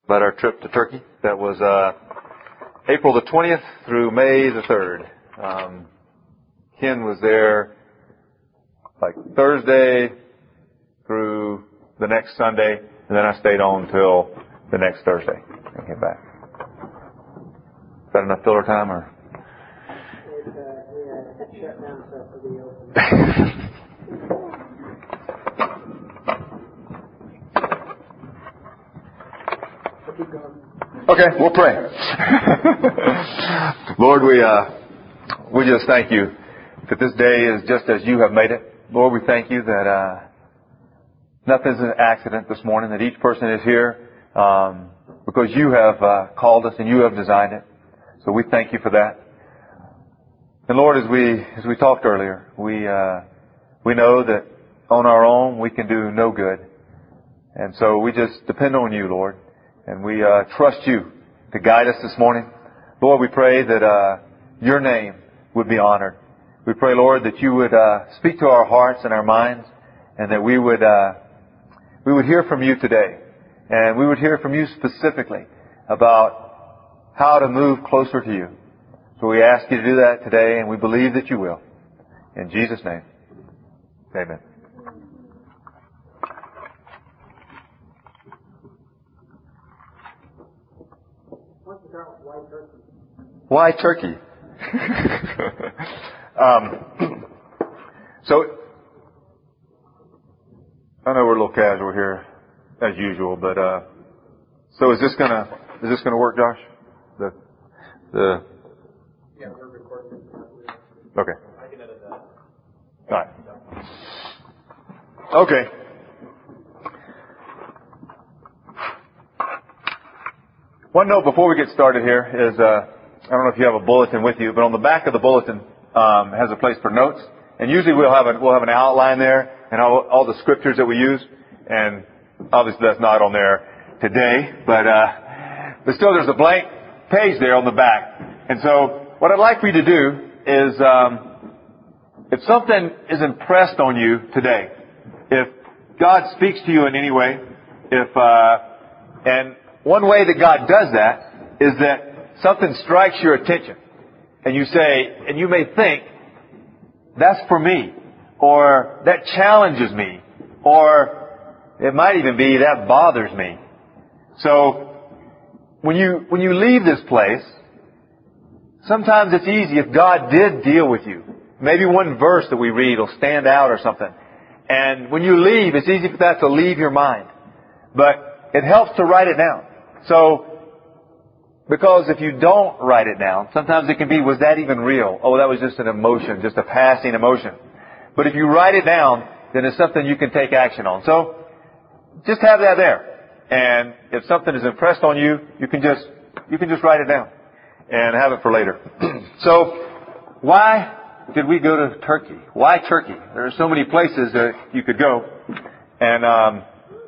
about our trip to Turkey. That was April the 20th through May the 3rd. Ken was there like Thursday through the next Sunday, and then I stayed on till the next Thursday and came back. Is that enough filler time, or? Yeah, shut down stuff to be open. Okay, we'll pray. Lord, we just thank you that this day is just as you have made it. Lord, we thank you that nothing's an accident this morning, that each person is here because you have called us and you have designed it. So we thank you for that. And Lord, as we talked earlier, we know that on our own we can do no good. And so we just depend on you, Lord. And we trust you to guide us this morning. Lord, we pray that your name would be honored. We pray, Lord, that you would speak to our hearts and our minds, and that we would hear from you today. And we would hear from you specifically about how to move closer to you. So we ask you to do that today, and we believe that you will. In Jesus' name, amen. Why turkey? So, I know we're a little casual here, as usual, but so is this gonna work, Josh? The Yeah, we're recording. Okay. I can edit that. All right. Okay. One note before we get started here is, I don't know if you have a bulletin with you, but on the back of the bulletin has a place for notes. And usually we'll have an outline there and all the scriptures that we use. And obviously that's not on there today, but still there's a blank page there on the back. And so what I'd like for you to do is, if something is impressed on you today, if God speaks to you in any way, and one way that God does that is that something strikes your attention, and you may think, that's for me, or that challenges me, or it might even be that bothers me. So when you leave this place, sometimes it's easy if God did deal with you. Maybe one verse that we read will stand out or something. And when you leave, it's easy for that to leave your mind. But it helps to write it down. So, because if you don't write it down, sometimes it can be, was that even real? Oh, that was just an emotion, just a passing emotion. But if you write it down, then it's something you can take action on. So, just have that there. And if something is impressed on you, you can just write it down and have it for later. So, why did we go to Turkey? Why Turkey? There are so many places that you could go. And,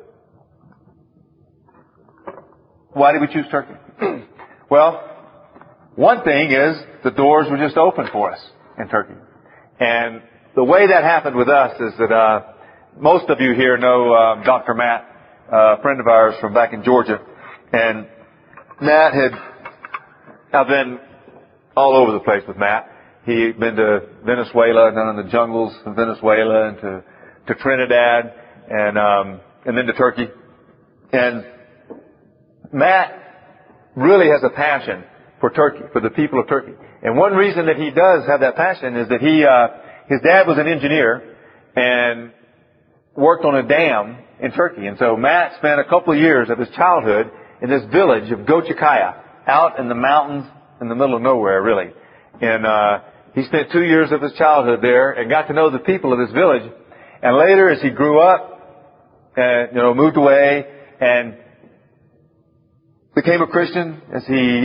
why did we choose Turkey? Well, one thing is the doors were just open for us in Turkey. And the way that happened with us is that most of you here know Dr. Matt, a friend of ours from back in Georgia. And Matt I've been all over the place with Matt. He'd been to Venezuela, down in the jungles of Venezuela, and to Trinidad, and then to Turkey. And Matt really has a passion for Turkey, for the people of Turkey. And one reason that he does have that passion is that his dad was an engineer and worked on a dam in Turkey. And so Matt spent a couple of years of his childhood in this village of Göcekaya, out in the mountains in the middle of nowhere, really. And he spent 2 years of his childhood there and got to know the people of this village. And later, as he grew up, and moved away and became a Christian, as he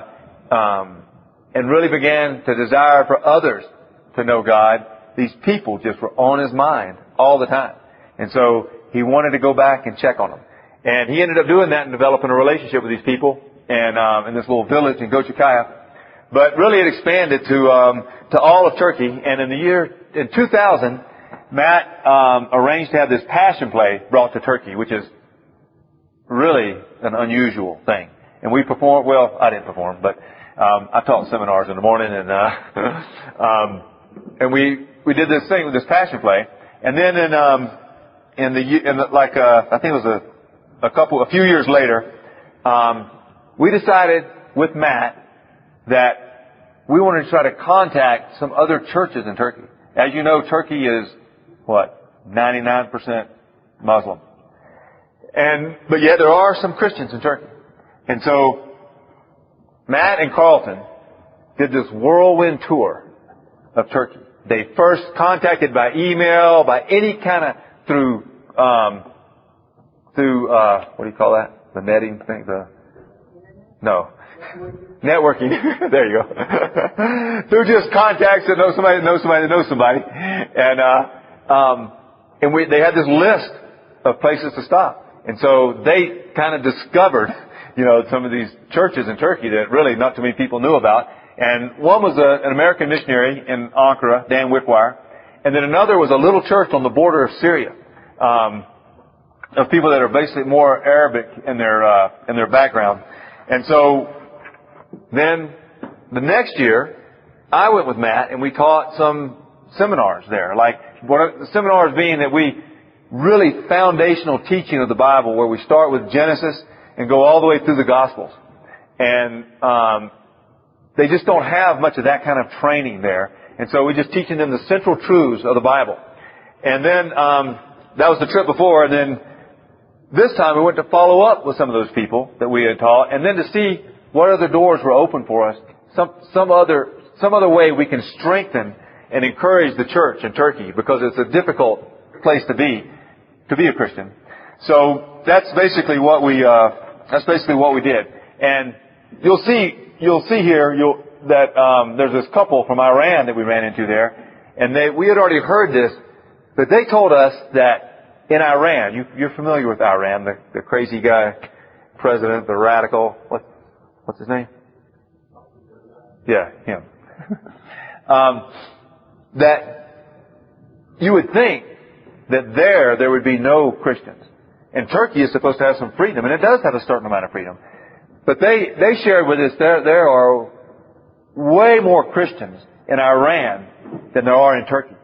and really began to desire for others to know God, these people just were on his mind all the time. And so he wanted to go back and check on them. And he ended up doing that and developing a relationship with these people and in this little village in Göcekaya. But really it expanded to all of Turkey. And in 2000, Matt arranged to have this passion play brought to Turkey, which is really an unusual thing. And we performed, well, I didn't perform, but I taught seminars in the morning, and we did this thing with this passion play. And then I think it was a few years later, we decided with Matt that we wanted to try to contact some other churches in Turkey. As you know, Turkey is, 99% Muslim. But yet there are some Christians in Turkey. And so, Matt and Carlton did this whirlwind tour of Turkey. They first contacted by email, by any kind of, through what do you call that? The netting thing? Networking. There you go. Through just contacts that know somebody that knows somebody that knows somebody. And they had this list of places to stop. And so they kind of discovered, some of these churches in Turkey that really not too many people knew about. And one was an American missionary in Ankara, Dan Wickwire. And then another was a little church on the border of Syria, of people that are basically more Arabic in their background. And so then the next year, I went with Matt and we taught some seminars there. Like the seminars being that we really foundational teaching of the Bible, where we start with Genesis and go all the way through the Gospels. And they just don't have much of that kind of training there. And so we're just teaching them the central truths of the Bible. And then that was the trip before. And then this time we went to follow up with some of those people that we had taught, and then to see what other doors were open for us, some other way we can strengthen and encourage the church in Turkey, because it's a difficult place to be a Christian. So that's basically what we did. And you'll see here that there's this couple from Iran that we ran into there, and we had already heard this, but they told us that in Iran, you're familiar with Iran, the crazy guy, president, the radical, what's his name? Yeah, him. That you would think that there would be no Christians. And Turkey is supposed to have some freedom, and it does have a certain amount of freedom. But they shared with us there are way more Christians in Iran than there are in Turkey.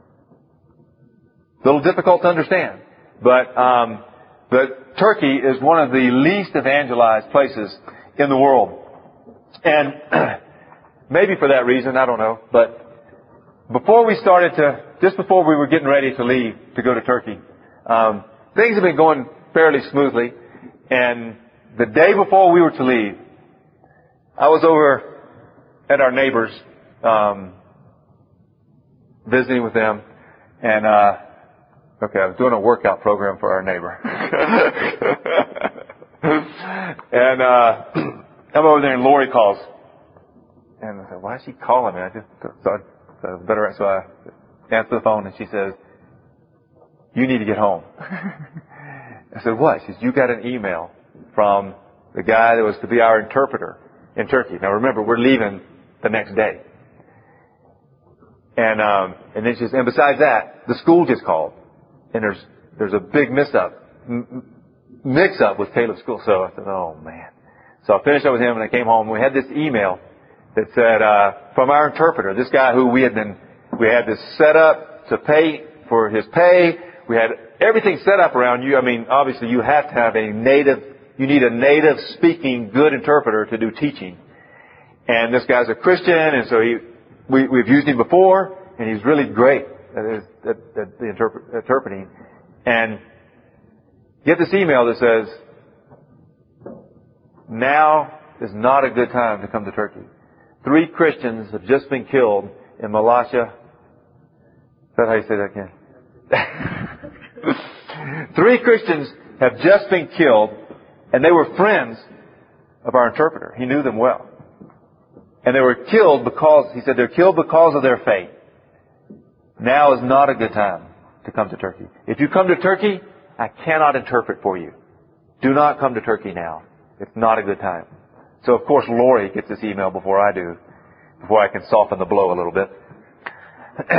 A little difficult to understand, but Turkey is one of the least evangelized places in the world, and maybe for that reason, I don't know. But just before we were getting ready to leave to go to Turkey, things have been going fairly smoothly. And the day before we were to leave, I was over at our neighbors, visiting with them, and I was doing a workout program for our neighbor. And I'm over there and Lori calls. And I said, why is she calling me? So I answer the phone and she says, you need to get home. I said, what? She says, you got an email from the guy that was to be our interpreter in Turkey. Now remember, we're leaving the next day. And then she says, and besides that, the school just called. And there's a big mix-up with Caleb's school. So I said, oh man. So I finished up with him and I came home. We had this email that said, from our interpreter, this guy who we had this set up to pay for his pay. We had everything set up around you. I mean, obviously you have to have you need a native speaking good interpreter to do teaching. And this guy's a Christian, and so we've used him before, and he's really great at the interpreting. And get this email that says, now is not a good time to come to Turkey. 3 Christians have just been killed in Malaysia. Is that how you say that again? 3 Christians have just been killed, and they were friends of our interpreter. He knew them well. And they were killed they're killed because of their faith. Now is not a good time to come to Turkey. If you come to Turkey, I cannot interpret for you. Do not come to Turkey now. It's not a good time. So of course Lori gets this email before I do, before I can soften the blow a little bit.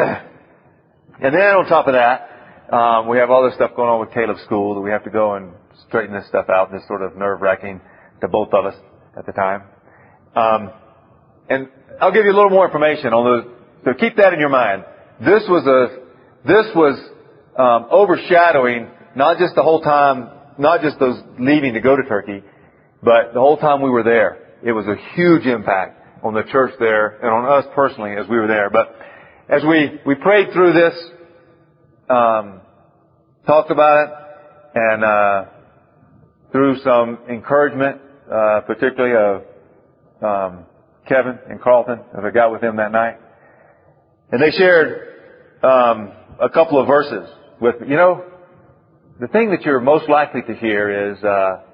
And then on top of that, we have all this stuff going on with Caleb's school that we have to go and straighten this stuff out. This sort of nerve-wracking to both of us at the time. And I'll give you a little more information on those. So keep that in your mind. This was overshadowing not just the whole time, not just those leaving to go to Turkey, but the whole time we were there. It was a huge impact on the church there and on us personally as we were there. But as we prayed through this, talked about it, and through some encouragement, particularly of Kevin and Carlton, as I got with them that night. And they shared a couple of verses with me. You know, the thing that you're most likely to hear is,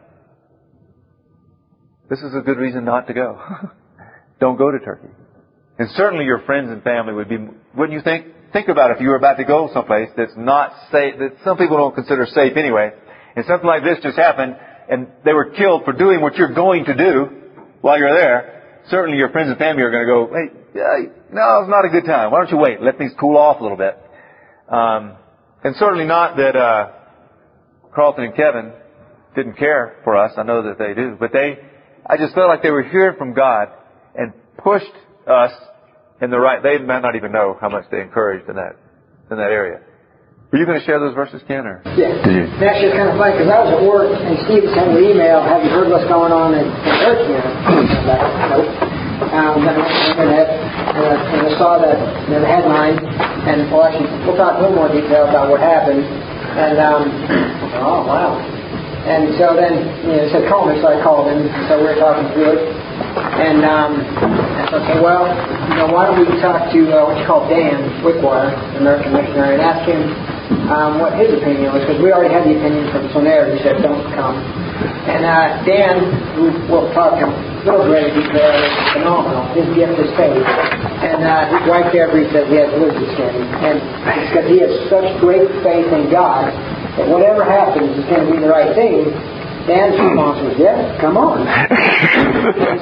this is a good reason not to go. Don't go to Turkey. And certainly your friends and family would be, wouldn't you think? Think about if you were about to go someplace that's not safe, that some people don't consider safe anyway, and something like this just happened, and they were killed for doing what you're going to do while you're there. Certainly your friends and family are going to go, hey, no, it's not a good time. Why don't you wait? Let things cool off a little bit. And certainly not that Carlton and Kevin didn't care for us. I know that they do. But I just felt like they were hearing from God and pushed us in the right. They might not even know how much they encouraged in that area. Were you going to share those verses, Ken? Or? Yeah. Did you? Actually, it's kind of funny because I was at work and Steve sent me an email. Have you heard what's going on in Turkey? Nope. Then I went to the internet and I saw that the headline. And we'll talk a little more detail about what happened. And oh wow. And so then it said call me, so I called him. So we were talking through it. And I said, okay, well, why don't we talk to what you call Dan Wickwire, the American missionary, and ask him what his opinion was, because we already had the opinion from Sonair who said don't come. And Dan, who we'll talk to, little great detail, is phenomenal. His gift is faith. And his wife Deborah says he has lizard skin. And it's because he has such great faith in God that whatever happens is going to be the right thing. Dan's response was, yeah, come on. And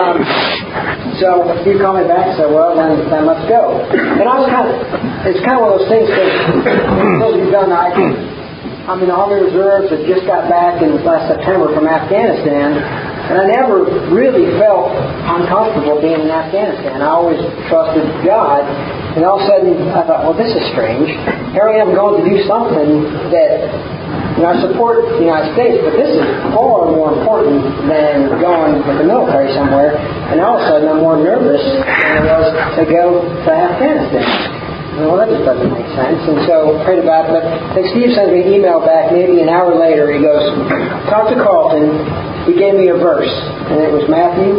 so he called me back and said, well, then let's go. And I was it's kind of one of those things that, until you've done, I'm in the Army Reserves that just got back in last September from Afghanistan, and I never really felt uncomfortable being in Afghanistan. I always trusted God, and all of a sudden I thought, well, this is strange. Here I am going to do something that, I support the United States, but this is far more important than going with the military somewhere, and all of a sudden I'm more nervous than I was to go to Afghanistan. Well, that just doesn't make sense. And so I prayed about it. But I think Steve sent me an email back maybe an hour later. He goes, talk to Carlton. He gave me a verse. And it was Matthew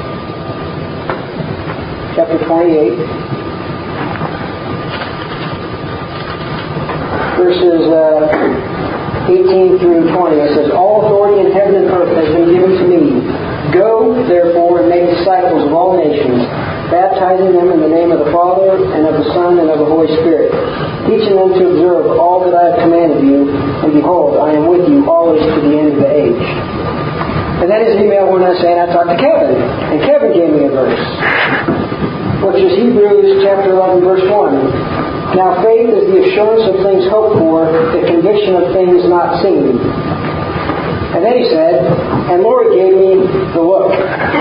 chapter 28. Verses 18 through 20. It says, all authority in heaven and earth has been given to me. Go, therefore, and make disciples of all nations, baptizing them in the name of the Father, and of the Son, and of the Holy Spirit, teaching them to observe all that I have commanded you, and behold, I am with you always to the end of the age. And then his email went on saying, I talked to Kevin, and Kevin gave me a verse, which is Hebrews chapter 11, verse 1. Now faith is the assurance of things hoped for, the conviction of things not seen. And then he said, and Lori gave me the look.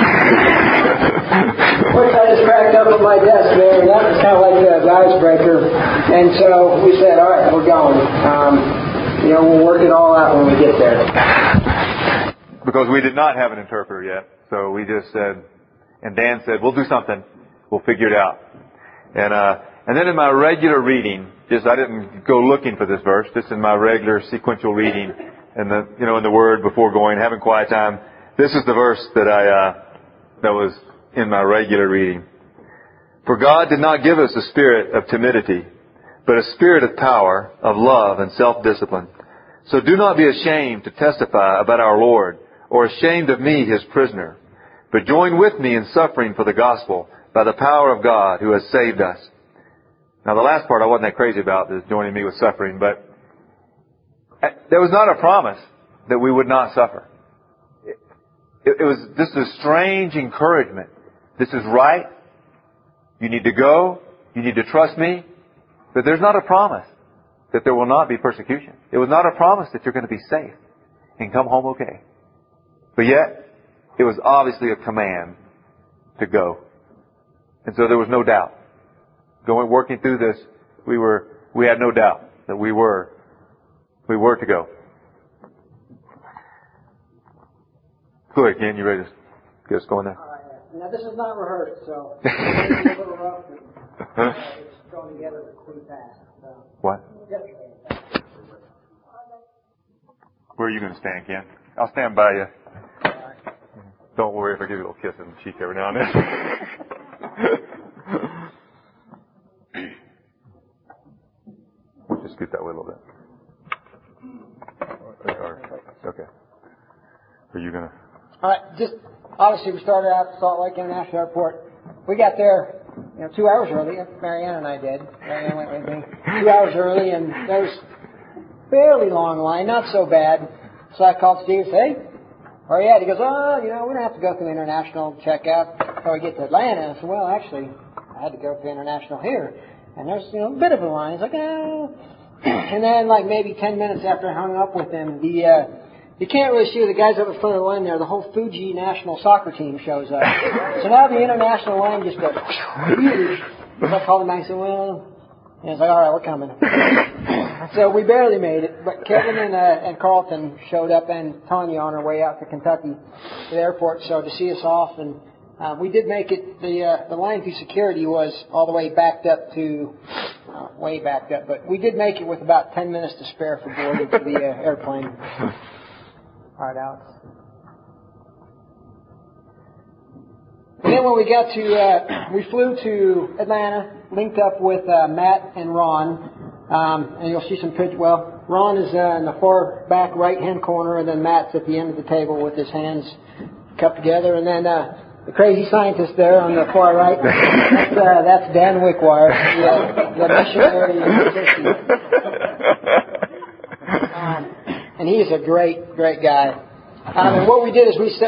Which I just cracked up at my desk there, and that was kind of like the icebreaker. And so we said, all right, we're going. We'll work it all out when we get there. Because we did not have an interpreter yet. So we just said, and Dan said, we'll do something. We'll figure it out. And then in my regular reading, I didn't go looking for this verse, just in my regular sequential reading, and in the Word before going, having quiet time. This is the verse that that was in my regular reading. For God did not give us a spirit of timidity, but a spirit of power, of love, and self-discipline. So do not be ashamed to testify about our Lord, or ashamed of me, His prisoner, but join with me in suffering for the gospel by the power of God who has saved us. Now, the last part I wasn't that crazy about, is joining me with suffering, but there was not a promise that we would not suffer. It was just a strange encouragement. This is right. You need to go. You need to trust me. But there's not a promise that there will not be persecution. It was not a promise that you're going to be safe. and come home okay. But yet, it was obviously a command to go. And so there was no doubt. Working through this, we had no doubt that we were to go. Go ahead, Ken. You ready to get us going there? Now, this is not rehearsed, so it's a little rough. It's thrown together pretty fast. So. What? Where are you going to stand, Ken? I'll stand by you. Don't worry if I give you a little kiss on the cheek every now and then. We'll just scoot that way a little bit. Okay. Are you going to... All right, obviously we started out at Salt Lake International Airport. We got there, 2 hours early. Marianne and I did. Marianne went with me. 2 hours early, and there was a fairly long line, not so bad. So I called Steve and said, hey, where are you at? He goes, we don't have to go through international checkout until we get to Atlanta. And I said, well, actually, I had to go through international here. And there's, a bit of a line. He's like, oh. And then, maybe 10 minutes after I hung up with him, you can't really see the guys up in front of the line there. The whole Fuji national soccer team shows up. So now the international line just goes huge. So I called him back and said, well, and he's like, all right, we're coming. So we barely made it. But Kevin and Carlton showed up, and Tanya on her way out to Kentucky to the airport, so to see us off. And we did make it. The line through security was all the way backed up, but we did make it with about 10 minutes to spare for boarding for the airplane. All right, Alex. And then when we got to, we flew to Atlanta, linked up with Matt and Ron, and you'll see some pictures. Well, Ron is in the far back right-hand corner, and then Matt's at the end of the table with his hands cupped together, and then the crazy scientist there on the far right, that's Dan Wickwire, the missionary in Turkey. And he is a great, great guy. And what we did is we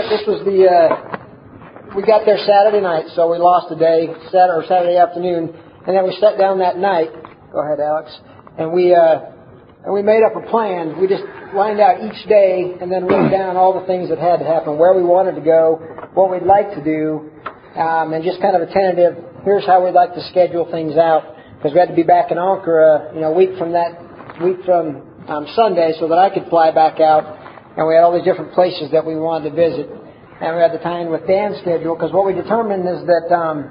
got there Saturday night, so we lost a day, Saturday afternoon, and then we sat down that night. Go ahead, Alex. And we made up a plan. We just lined out each day and then wrote down all the things that had to happen, where we wanted to go, what we'd like to do, and just kind of a tentative, here's how we'd like to schedule things out, because we had to be back in Ankara, a week from Sunday, so that I could fly back out, and we had all these different places that we wanted to visit, and we had to tie in with Dan's schedule, because what we determined is that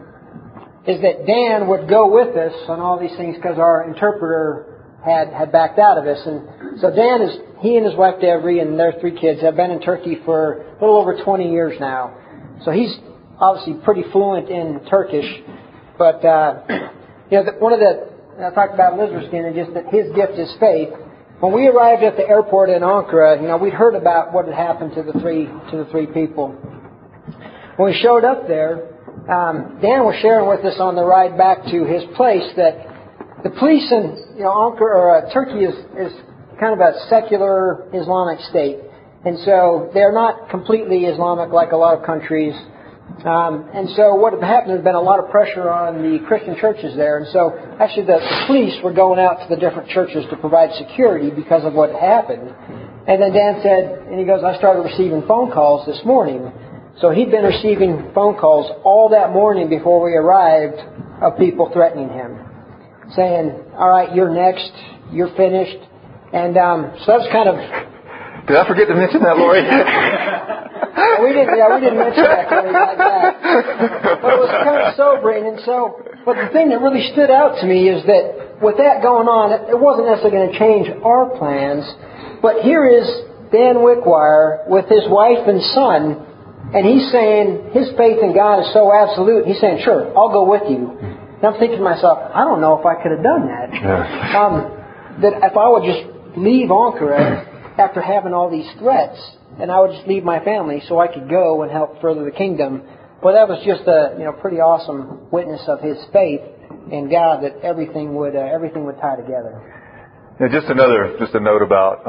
Dan would go with us on all these things, because our interpreter had backed out of us, and so he and his wife Debbie and their 3 kids have been in Turkey for a little over 20 years now, so he's obviously pretty fluent in Turkish, but one of the I talked about Lizardskin and just that his gift is faith. When we arrived at the airport in Ankara, we'd heard about what had happened to the three people. When we showed up there, Dan was sharing with us on the ride back to his place that the police in Ankara, Turkey is kind of a secular Islamic state, and so they're not completely Islamic like a lot of countries. And so what had happened, there's been a lot of pressure on the Christian churches there. And so actually the police were going out to the different churches to provide security because of what happened. And then Dan said, and he goes, I started receiving phone calls this morning. So he'd been receiving phone calls all that morning before we arrived of people threatening him, saying, all right, you're next, you're finished. And so that was kind of... Did I forget to mention that, Lori? We didn't mention that when we got back. But it was kind of sobering. But the thing that really stood out to me is that with that going on, it wasn't necessarily going to change our plans. But here is Dan Wickwire with his wife and son, and he's saying his faith in God is so absolute. He's saying, sure, I'll go with you. And I'm thinking to myself, I don't know if I could have done that. That if I would just leave Ankara after having all these threats, and I would just leave my family so I could go and help further the kingdom. Well, that was just a pretty awesome witness of his faith in God that everything would tie together. Yeah, just a note about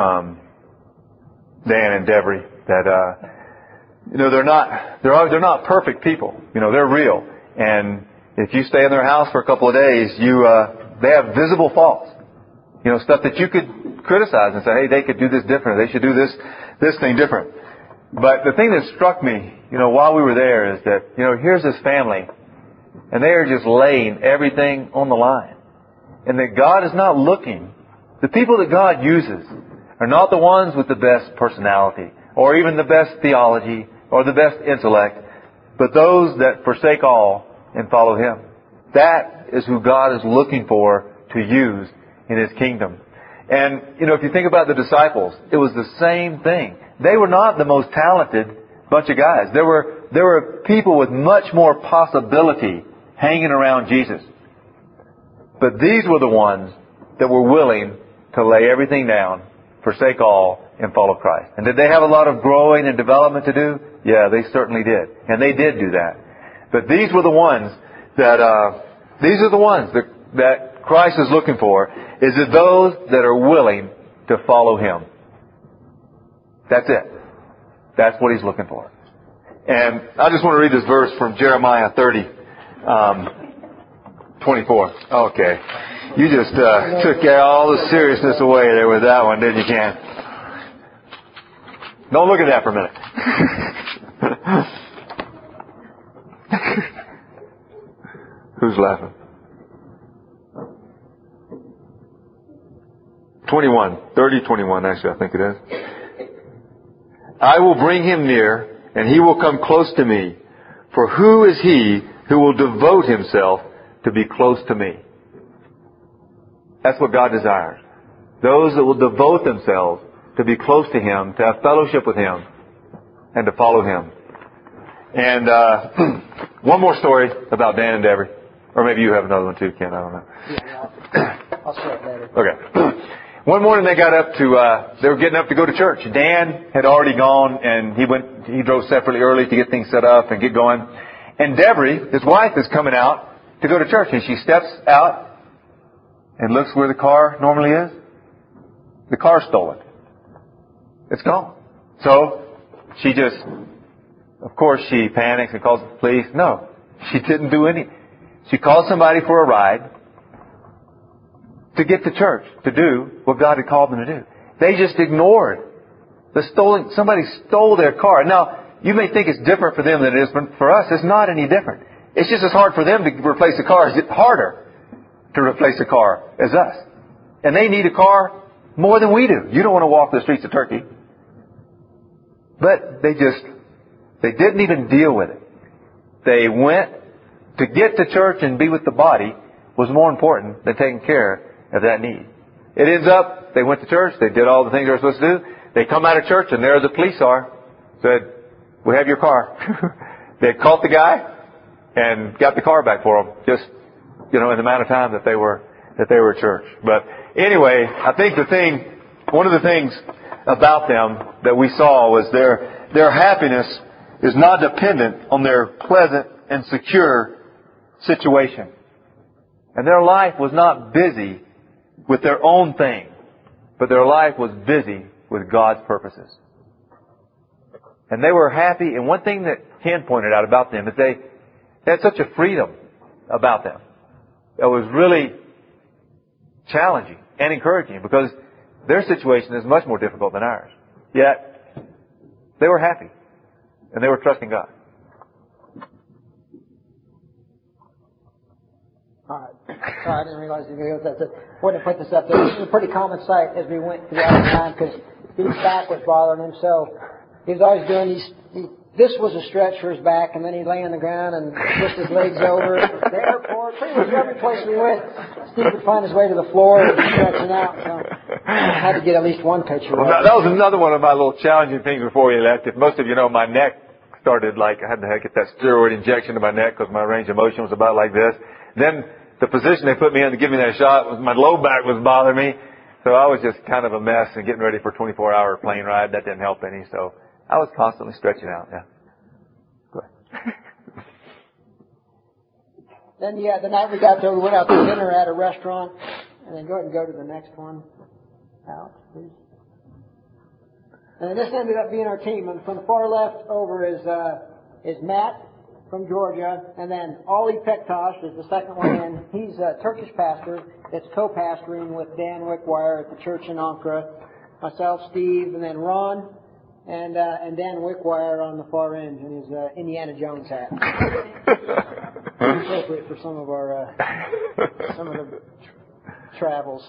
Dan and Debbie that they're not perfect people. They're real, and if you stay in their house for a couple of days, they have visible faults. Stuff that you could criticize and say, hey, they could do this different. They should do this this thing different. But the thing that struck me, while we were there is that, here's this family, and they are just laying everything on the line. And that God is not looking. The people that God uses are not the ones with the best personality, or even the best theology, or the best intellect, but those that forsake all and follow Him. That is who God is looking for to use in His kingdom. And, if you think about the disciples, it was the same thing. They were not the most talented bunch of guys. There were people with much more possibility hanging around Jesus. But these were the ones that were willing to lay everything down, forsake all, and follow Christ. And did they have a lot of growing and development to do? Yeah, they certainly did. And they did do that. But these were the ones that Christ is looking for, is that those that are willing to follow Him. That's it. That's what He's looking for. And I just want to read this verse from Jeremiah 30, 24. Okay. You just took all the seriousness away there with that one, didn't you, Ken? Don't look at that for a minute. Who's laughing? 30:21, actually, I think it is. I will bring him near, and he will come close to me. For who is he who will devote himself to be close to me? That's what God desires. Those that will devote themselves to be close to Him, to have fellowship with Him, and to follow Him. And one more story about Dan and Debbie. Or maybe you have another one too, Ken. I don't know. Yeah, I'll share it later. Okay. One morning they got up they were getting up to go to church. Dan had already gone, and he drove separately early to get things set up and get going. And Debbie, his wife, is coming out to go to church, and she steps out and looks where the car normally is. The car's stolen. It's gone. So she of course she panics and calls the police. No, she didn't do any. She called somebody for a ride to get to church, to do what God had called them to do. They just ignored somebody stole their car. Now, you may think it's different for them than it is, but for us, it's not any different. It's just as hard for them to replace a car as it's harder to replace a car as us. And they need a car more than we do. You don't want to walk the streets of Turkey. But they didn't even deal with it. They went to get to church and be with the body was more important than taking care of that need. It ends up, they went to church, they did all the things they were supposed to do. They come out of church and there the police are. Said, we have your car. They caught the guy and got the car back for them. Just, in the amount of time that they were at church. But anyway, I think one of the things about them that we saw was their happiness is not dependent on their pleasant and secure situation. And their life was not busy with their own thing, but their life was busy with God's purposes. And they were happy. And one thing that Ken pointed out about them is they had such a freedom about them. It was really challenging and encouraging because their situation is much more difficult than ours. Yet, they were happy. And they were trusting God. All right. Sorry, I didn't realize you were going to want to put this up there. This is a pretty common sight as we went throughout the time because his back was bothering him. So he was always doing these. This was a stretch for his back, and then he'd lay on the ground and twist his legs over. The airport, pretty much every place we went, Steve would find his way to the floor and stretching out. So I had to get at least one picture. Well, that was another one of my little challenging things before we left. If most of you know, my neck started I had to get that steroid injection to my neck because my range of motion was about like this. Then the position they put me in to give me that shot was my low back was bothering me. So I was just kind of a mess and getting ready for a 24-hour plane ride. That didn't help any. So I was constantly stretching out. Yeah. Go ahead. Then the night we got there, we went out to dinner at a restaurant. And then go ahead and go to the next one. Alex, please. And this ended up being our team. And from the far left over is Matt from Georgia, and then Ollie Pektosh is the second one in. He's a Turkish pastor that's co-pastoring with Dan Wickwire at the church in Ankara. Myself, Steve, and then Ron and Dan Wickwire on the far end in his Indiana Jones hat. Appropriate for some of the travels.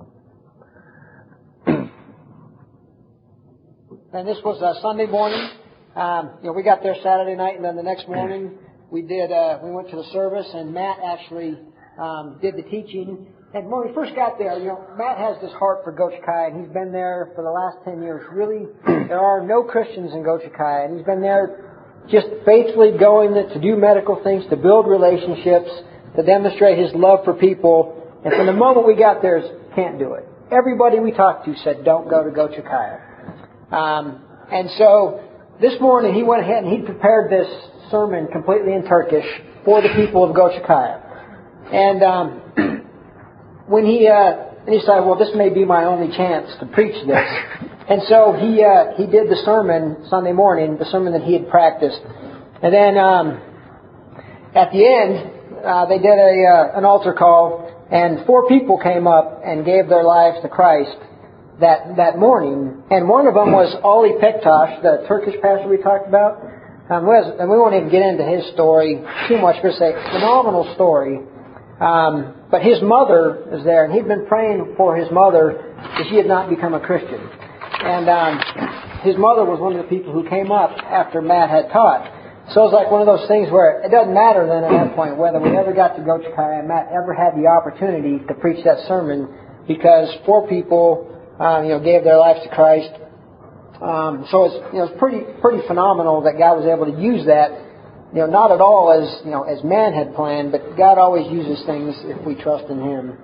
And this was Sunday morning. We got there Saturday night, and then the next morning we went to the service, and Matt actually did the teaching. And when we first got there, Matt has this heart for Gochakaya, and he's been there for the last 10 years. Really, there are no Christians in Gochakaya, and he's been there just faithfully going to do medical things, to build relationships, to demonstrate his love for people. And from the moment we got there, can't do it. Everybody we talked to said, don't go to Gochakaya. And so this morning he went ahead and he prepared this sermon completely in Turkish for the people of Gochakaya. And when he decided, well, this may be my only chance to preach this. And so he did the sermon Sunday morning, the sermon that he had practiced. And then at the end, they did an altar call, and 4 people came up and gave their lives to Christ that morning. And one of them was Ali Pektash, the Turkish pastor we talked about. And we won't even get into his story too much, but it's a phenomenal story. But his mother is there, and he'd been praying for his mother that she had not become a Christian. And his mother was one of the people who came up after Matt had taught. So it was like one of those things where it doesn't matter then at that point whether we ever got to Gochakaya and Matt ever had the opportunity to preach that sermon, because 4 people gave their lives to Christ. So it's pretty phenomenal that God was able to use that. Not at all as man had planned, but God always uses things if we trust in Him.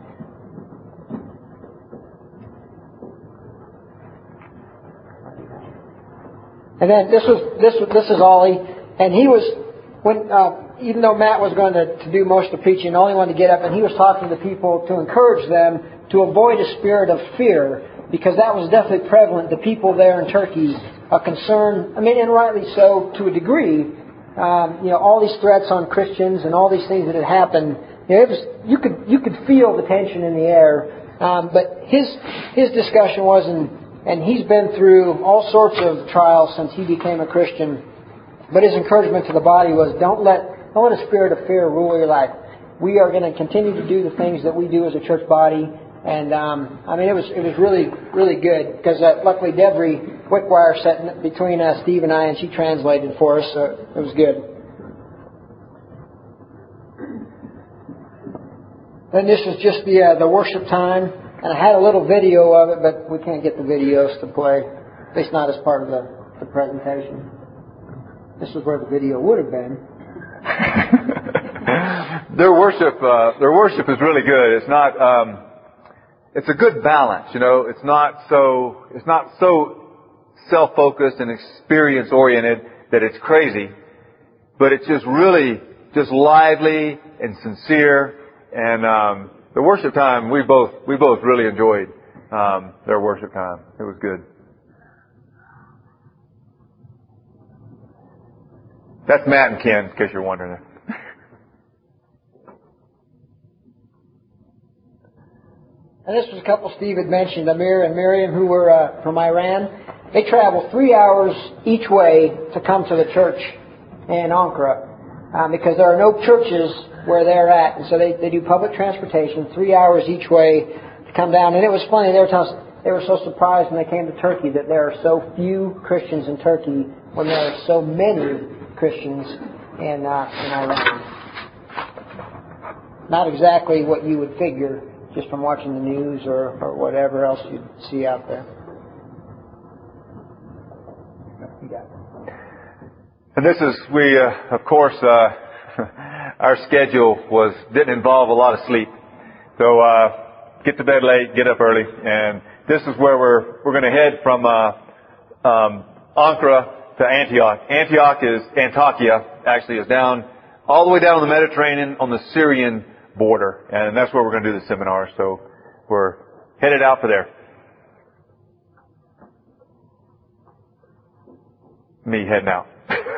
And then this is Ollie, and he was even though Matt was going to do most of the preaching, only wanted to get up, and he was talking to people to encourage them to avoid a spirit of fear, because that was definitely prevalent. The people there in Turkey, a concern, and rightly so to a degree. All these threats on Christians and all these things that had happened, you could feel the tension in the air. But his discussion was, and he's been through all sorts of trials since he became a Christian. But his encouragement to the body was, don't let a spirit of fear rule your life. We are going to continue to do the things that we do as a church body. And it was really, really good, because luckily Debbie Wickwire sat between Steve and I, and she translated for us, so it was good. Then this was just the worship time, and I had a little video of it, but we can't get the videos to play, at least not as part of the presentation. This is where the video would have been. Their worship is really good. It's not. It's a good balance, It's not so self-focused and experience-oriented that it's crazy, but it's just really just lively and sincere. And the worship time, we both really enjoyed their worship time. It was good. That's Matt and Ken, in case you're wondering. And this was a couple Steve had mentioned, Amir and Miriam, who were from Iran. They travel 3 hours each way to come to the church in Ankara, because there are no churches where they're at. And so they do public transportation, 3 hours each way to come down. And it was funny, they were so surprised when they came to Turkey that there are so few Christians in Turkey when there are so many Christians in Iran. Not exactly what you would figure just from watching the news or whatever else you'd see out there. And this is, of course, our schedule didn't involve a lot of sleep. So, get to bed late, get up early, and this is where we're going to head from, Ankara to Antioch. Antakya actually is down, all the way down the Mediterranean on the Syrian border, and that's where we're going to do the seminar. So we're headed out for there. Me heading out.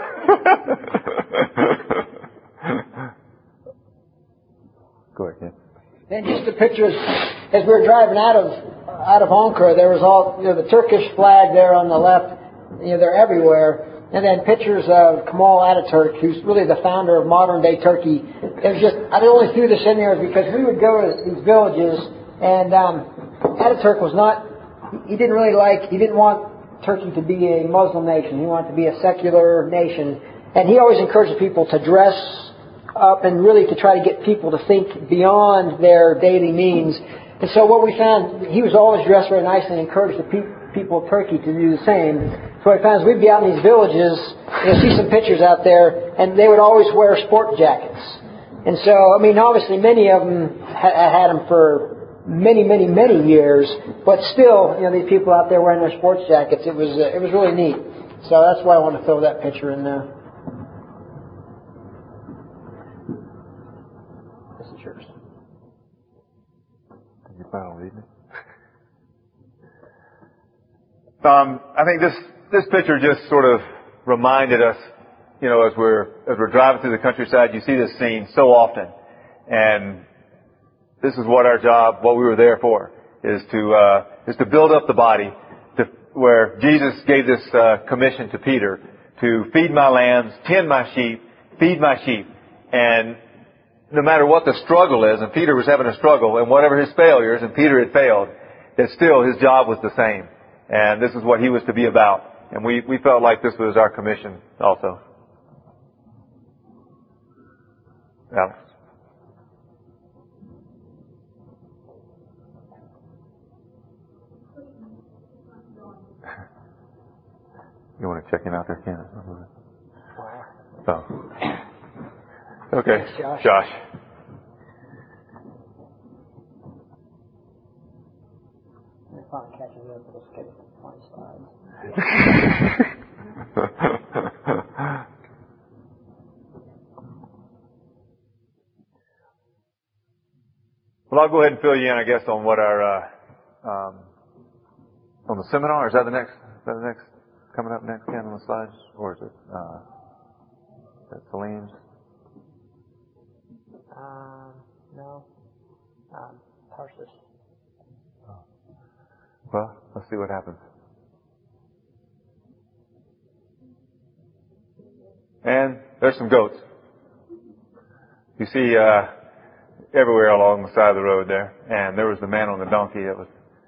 Go ahead, Ken. Then just the pictures as we were driving out of Ankara, there was all the Turkish flag there on the left, they're everywhere. And then pictures of Kemal Ataturk, who's really the founder of modern-day Turkey. It was just, I only threw this in there because we would go to these villages, and Ataturk was not, he didn't want Turkey to be a Muslim nation. He wanted to be a secular nation. And he always encouraged people to dress up and really to try to get people to think beyond their daily means. And so what we found, he was always dressed very nicely and encouraged the people of Turkey to do the same. So what we found is we'd be out in these villages, see some pictures out there, and they would always wear sport jackets. And so, obviously many of them had them for many, many, many years, but still, these people out there wearing their sports jackets, it was really neat. So that's why I wanted to throw that picture in there. This is yours. Did you plan on reading it? I think this picture just sort of reminded us, as we're driving through the countryside, you see this scene so often, and this is what our job, what we were there for, is to build up the body, where Jesus gave this commission to Peter to feed my lambs, tend my sheep, feed my sheep, and no matter what the struggle is, and Peter was having a struggle, and whatever his failures, and Peter had failed, that still his job was the same. And this is what he was to be about. And we felt like this was our commission also. Alex? You want to check him out there, Ken? Oh. Okay. Thanks, Josh. Finally catches up with us getting 20 slides. Well, I'll go ahead and fill you in, I guess, on what our on the seminar. Is that the next coming up next, Ken, on the slides, or is it Celine's? No. Tarsus. Well, let's see what happens. And there's some goats. You see everywhere along the side of the road there. And there was the man on the donkey that was...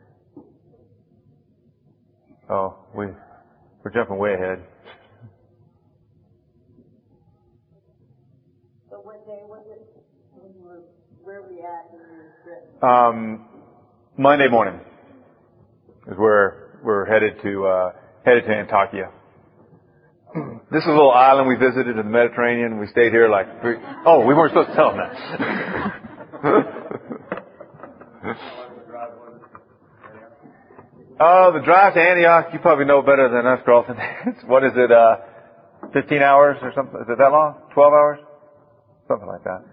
Oh, we're jumping way ahead. So what day was it? Where were we at in your trip? Monday morning is where we're headed to Antakya. This is a little island we visited in the Mediterranean. We stayed here like we weren't supposed to tell them that. The drive to Antioch, you probably know better than us, Carlton. What is it, 15 hours or something? Is it that long? 12 hours? Something like that.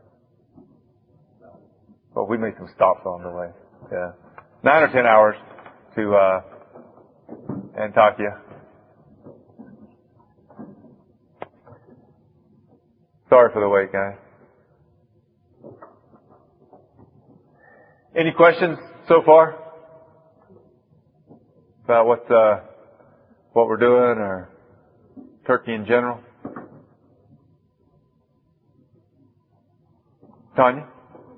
Well, we made some stops on the way. Yeah. 9 or 10 hours to Antakya. Sorry for the wait, guys. Any questions so far about what we're doing or Turkey in general? Tanya?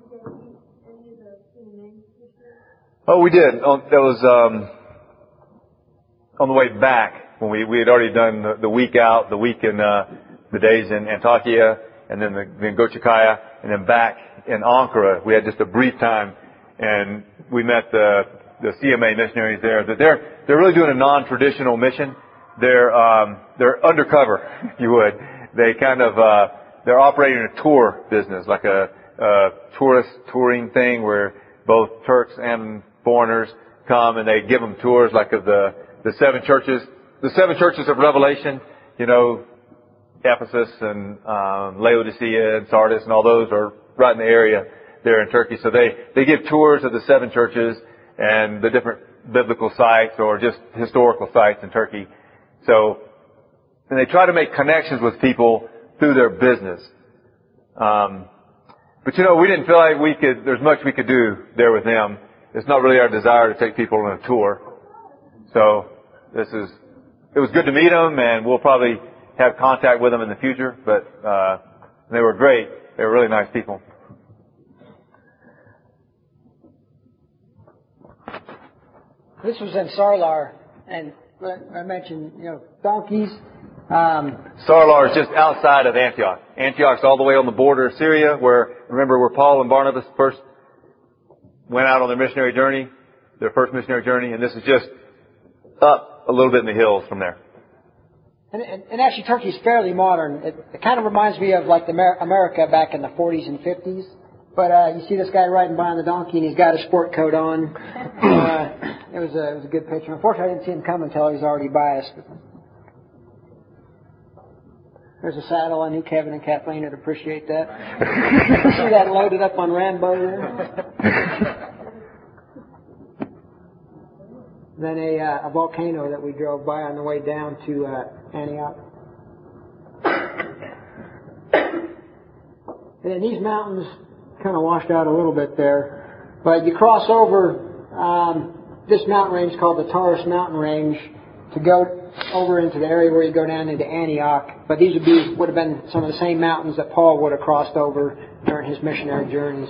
Oh, we did. That was on the way back when we had already done the week out, the week in the days in Antakya, and then Gochakaya, and then back in Ankara. We had just a brief time, and we met the CMA missionaries there. That they're really doing a non-traditional mission. They're undercover, if you would. They kind of they're operating a tour business, like a tourist touring thing, where both Turks and foreigners come and they give them tours, like of the 7 churches, the 7 churches of Revelation. Ephesus and Laodicea and Sardis and all those are right in the area there in Turkey. So they give tours of the 7 churches and the different biblical sites or just historical sites in Turkey. So, and they try to make connections with people through their business. But we didn't feel like there's much we could do there with them. It's not really our desire to take people on a tour. So it it was good to meet them, and we'll probably have contact with them in the future. But they were great. They were really nice people. This was in Sarlar, and I mentioned, donkeys. Sarlar is just outside of Antioch. Antioch's all the way on the border of Syria, remember where Paul and Barnabas first went out on their missionary journey, their first missionary journey, and this is just up a little bit in the hills from there. And actually, Turkey's fairly modern. It kind of reminds me of like America back in the 40s and 50s. But you see this guy riding by on the donkey, and he's got a sport coat on. It was a good picture. Unfortunately, I didn't see him come until he was already by us. There's a saddle. I knew Kevin and Kathleen would appreciate that. See that loaded up on Rambo there? Then a volcano that we drove by on the way down to Antioch. And then these mountains kind of washed out a little bit there. But you cross over this mountain range called the Taurus Mountain Range to go over into the area where you go down into Antioch. But these would have been some of the same mountains that Paul would have crossed over during his missionary journeys.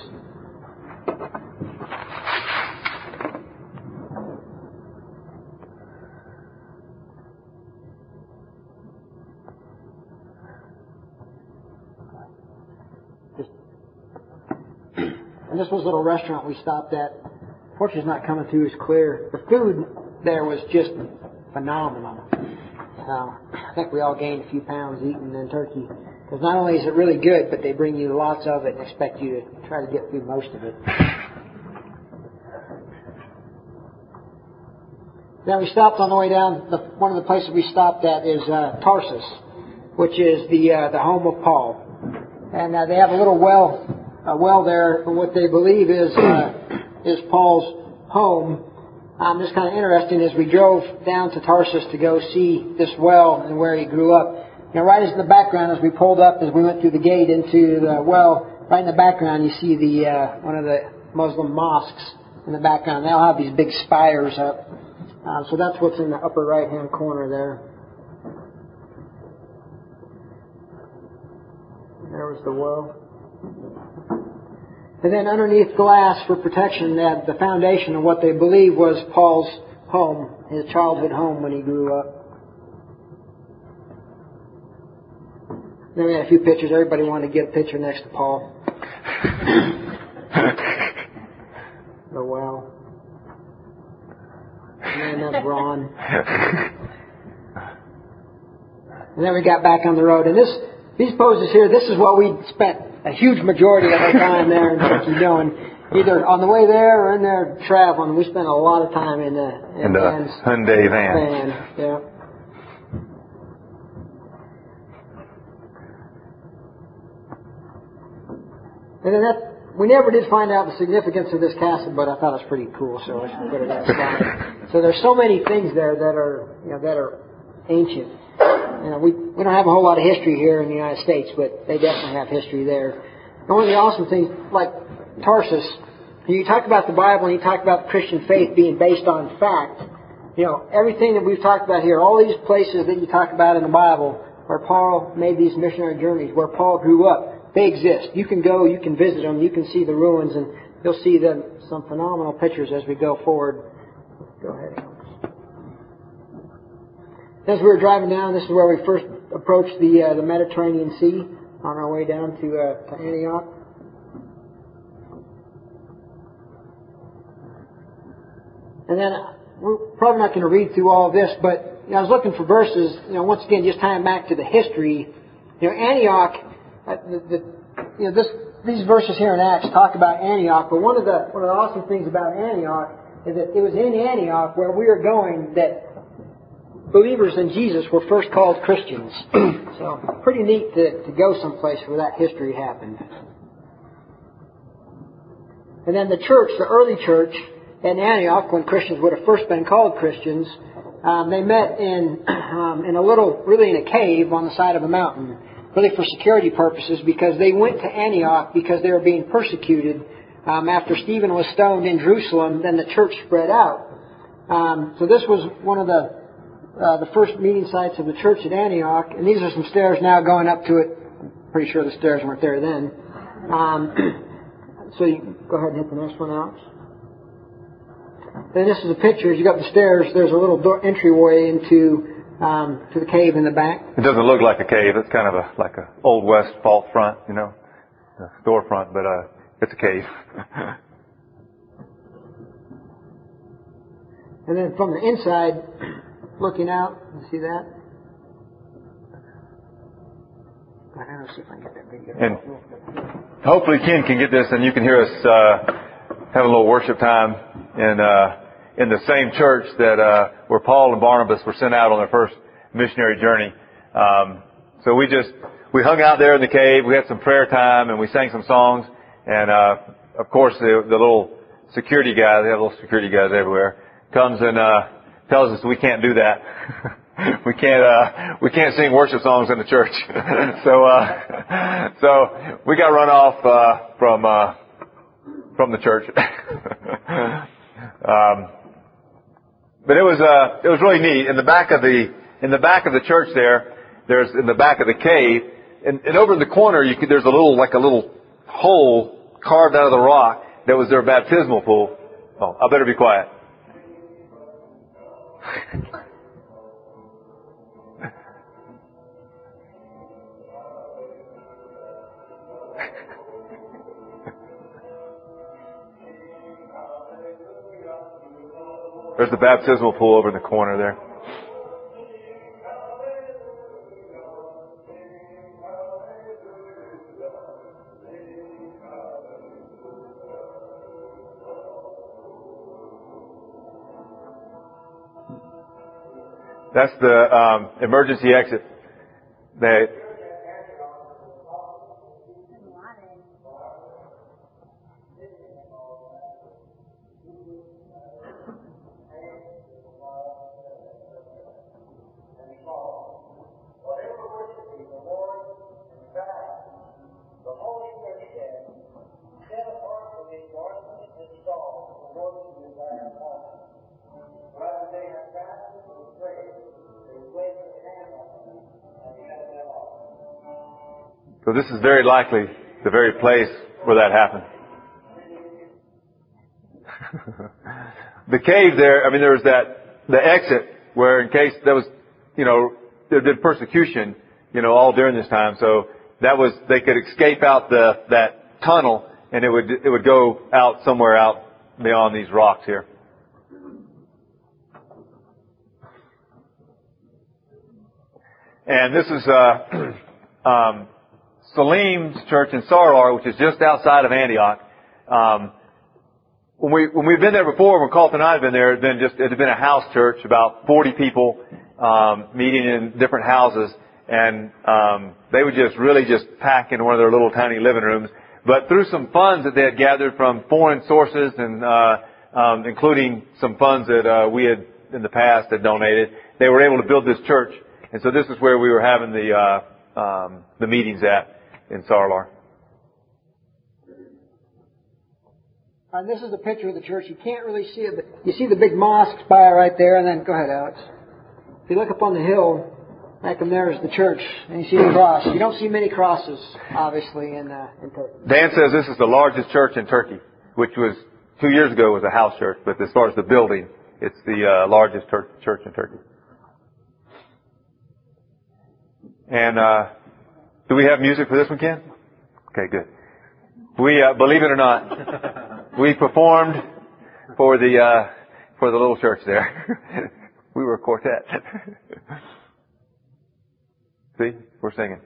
And this was a little restaurant we stopped at. Fortunately, it's not coming through as clear. The food there was just phenomenal. I think we all gained a few pounds eating in Turkey. Because not only is it really good, but they bring you lots of it and expect you to try to get through most of it. Then we stopped on the way down. One of the places we stopped at is Tarsus, which is the home of Paul. And they have a little well there, and what they believe is Paul's home. Just kind of interesting as we drove down to Tarsus to go see this well and where he grew up. Right as in the background, as we pulled up, as we went through the gate into the well, right in the background you see the one of the Muslim mosques in the background. They all have these big spires up. So that's what's in the upper right-hand corner there. There was the well. And then underneath glass for protection, they had the foundation of what they believe was Paul's home, his childhood home when he grew up. Then we had a few pictures. Everybody wanted to get a picture next to Paul. The well. And then that's Ron. And then we got back on the road. And these poses here, this is what we spent a huge majority of our time there in Turkey doing. Either on the way there or in there traveling. We spent a lot of time in the Hyundai van. Yeah. And then we never did find out the significance of this castle, but I thought it was pretty cool, so let's put it aside. So there's so many things there that are ancient. We don't have a whole lot of history here in the United States, but they definitely have history there. And one of the awesome things, like Tarsus, you talk about the Bible and you talk about the Christian faith being based on fact. Everything that we've talked about here, all these places that you talk about in the Bible where Paul made these missionary journeys, where Paul grew up, they exist. You can go, you can visit them, you can see the ruins, and you'll see some phenomenal pictures as we go forward. Go ahead. As we were driving down, this is where we first approached the Mediterranean Sea on our way down to Antioch. And then we're probably not going to read through all of this, but I was looking for verses. Once again, just tying back to the history. Antioch. These verses here in Acts talk about Antioch, but one of the awesome things about Antioch is that it was in Antioch where we are going that believers in Jesus were first called Christians. So pretty neat to go someplace where that history happened. And then the church, the early church in Antioch, when Christians would have first been called Christians, they met in a cave on the side of a mountain, really for security purposes, because they went to Antioch because they were being persecuted. After Stephen was stoned in Jerusalem, then the church spread out. So this was one of the the first meeting sites of the church at Antioch, and these are some stairs now going up to it. I'm pretty sure the stairs weren't there then. So you go ahead and hit the next one, Alex. Then this is a picture. As you go up the stairs, there's a little door entryway into to the cave in the back. It doesn't look like a cave. It's kind of like a Old West vault front, you know, a storefront, but it's a cave. And then from the inside, looking out, you see that? Go ahead, let's see if I can get that video. And hopefully Ken can get this, and you can hear us have a little worship time in the same church that where Paul and Barnabas were sent out on their first missionary journey. So we hung out there in the cave. We had some prayer time, and we sang some songs. And of course, the little security guy, they have little security guys everywhere, comes and tells us we can't do that. We can't sing worship songs in the church. So we got run off from the church. But it was really neat. In the back of the church there's in the back of the cave, and over in the corner there's a little hole carved out of the rock that was their baptismal pool. Oh, I better be quiet. There's the baptismal pool over in the corner there. That's the emergency exit. So this is very likely the very place where that happened. The cave there, there was the exit where in case there was, there had been persecution, all during this time. So they could escape out that tunnel, and it would go out somewhere out beyond these rocks here. And this is, Salim's church in Sarlar, which is just outside of Antioch. When we've been there before, when Colton and I had been there, it had been a house church, about 40 people, meeting in different houses, and, they would really pack in one of their little tiny living rooms. But through some funds that they had gathered from foreign sources and, including some funds that, we had in the past had donated, they were able to build this church. And so this is where we were having the meetings at in Sarlar. And this is a picture of the church. You can't really see it, but you see the big mosque spire right there, and then, go ahead, Alex. If you look up on the hill, back in there is the church, and you see the cross. You don't see many crosses, obviously, in Turkey. Dan says this is the largest church in Turkey, which was 2 years ago was a house church, but as far as the building, it's the largest church in Turkey. And do we have music for this one, Ken? Okay, good. We believe it or not, we performed for the little church there. We were a quartet. See, we're singing.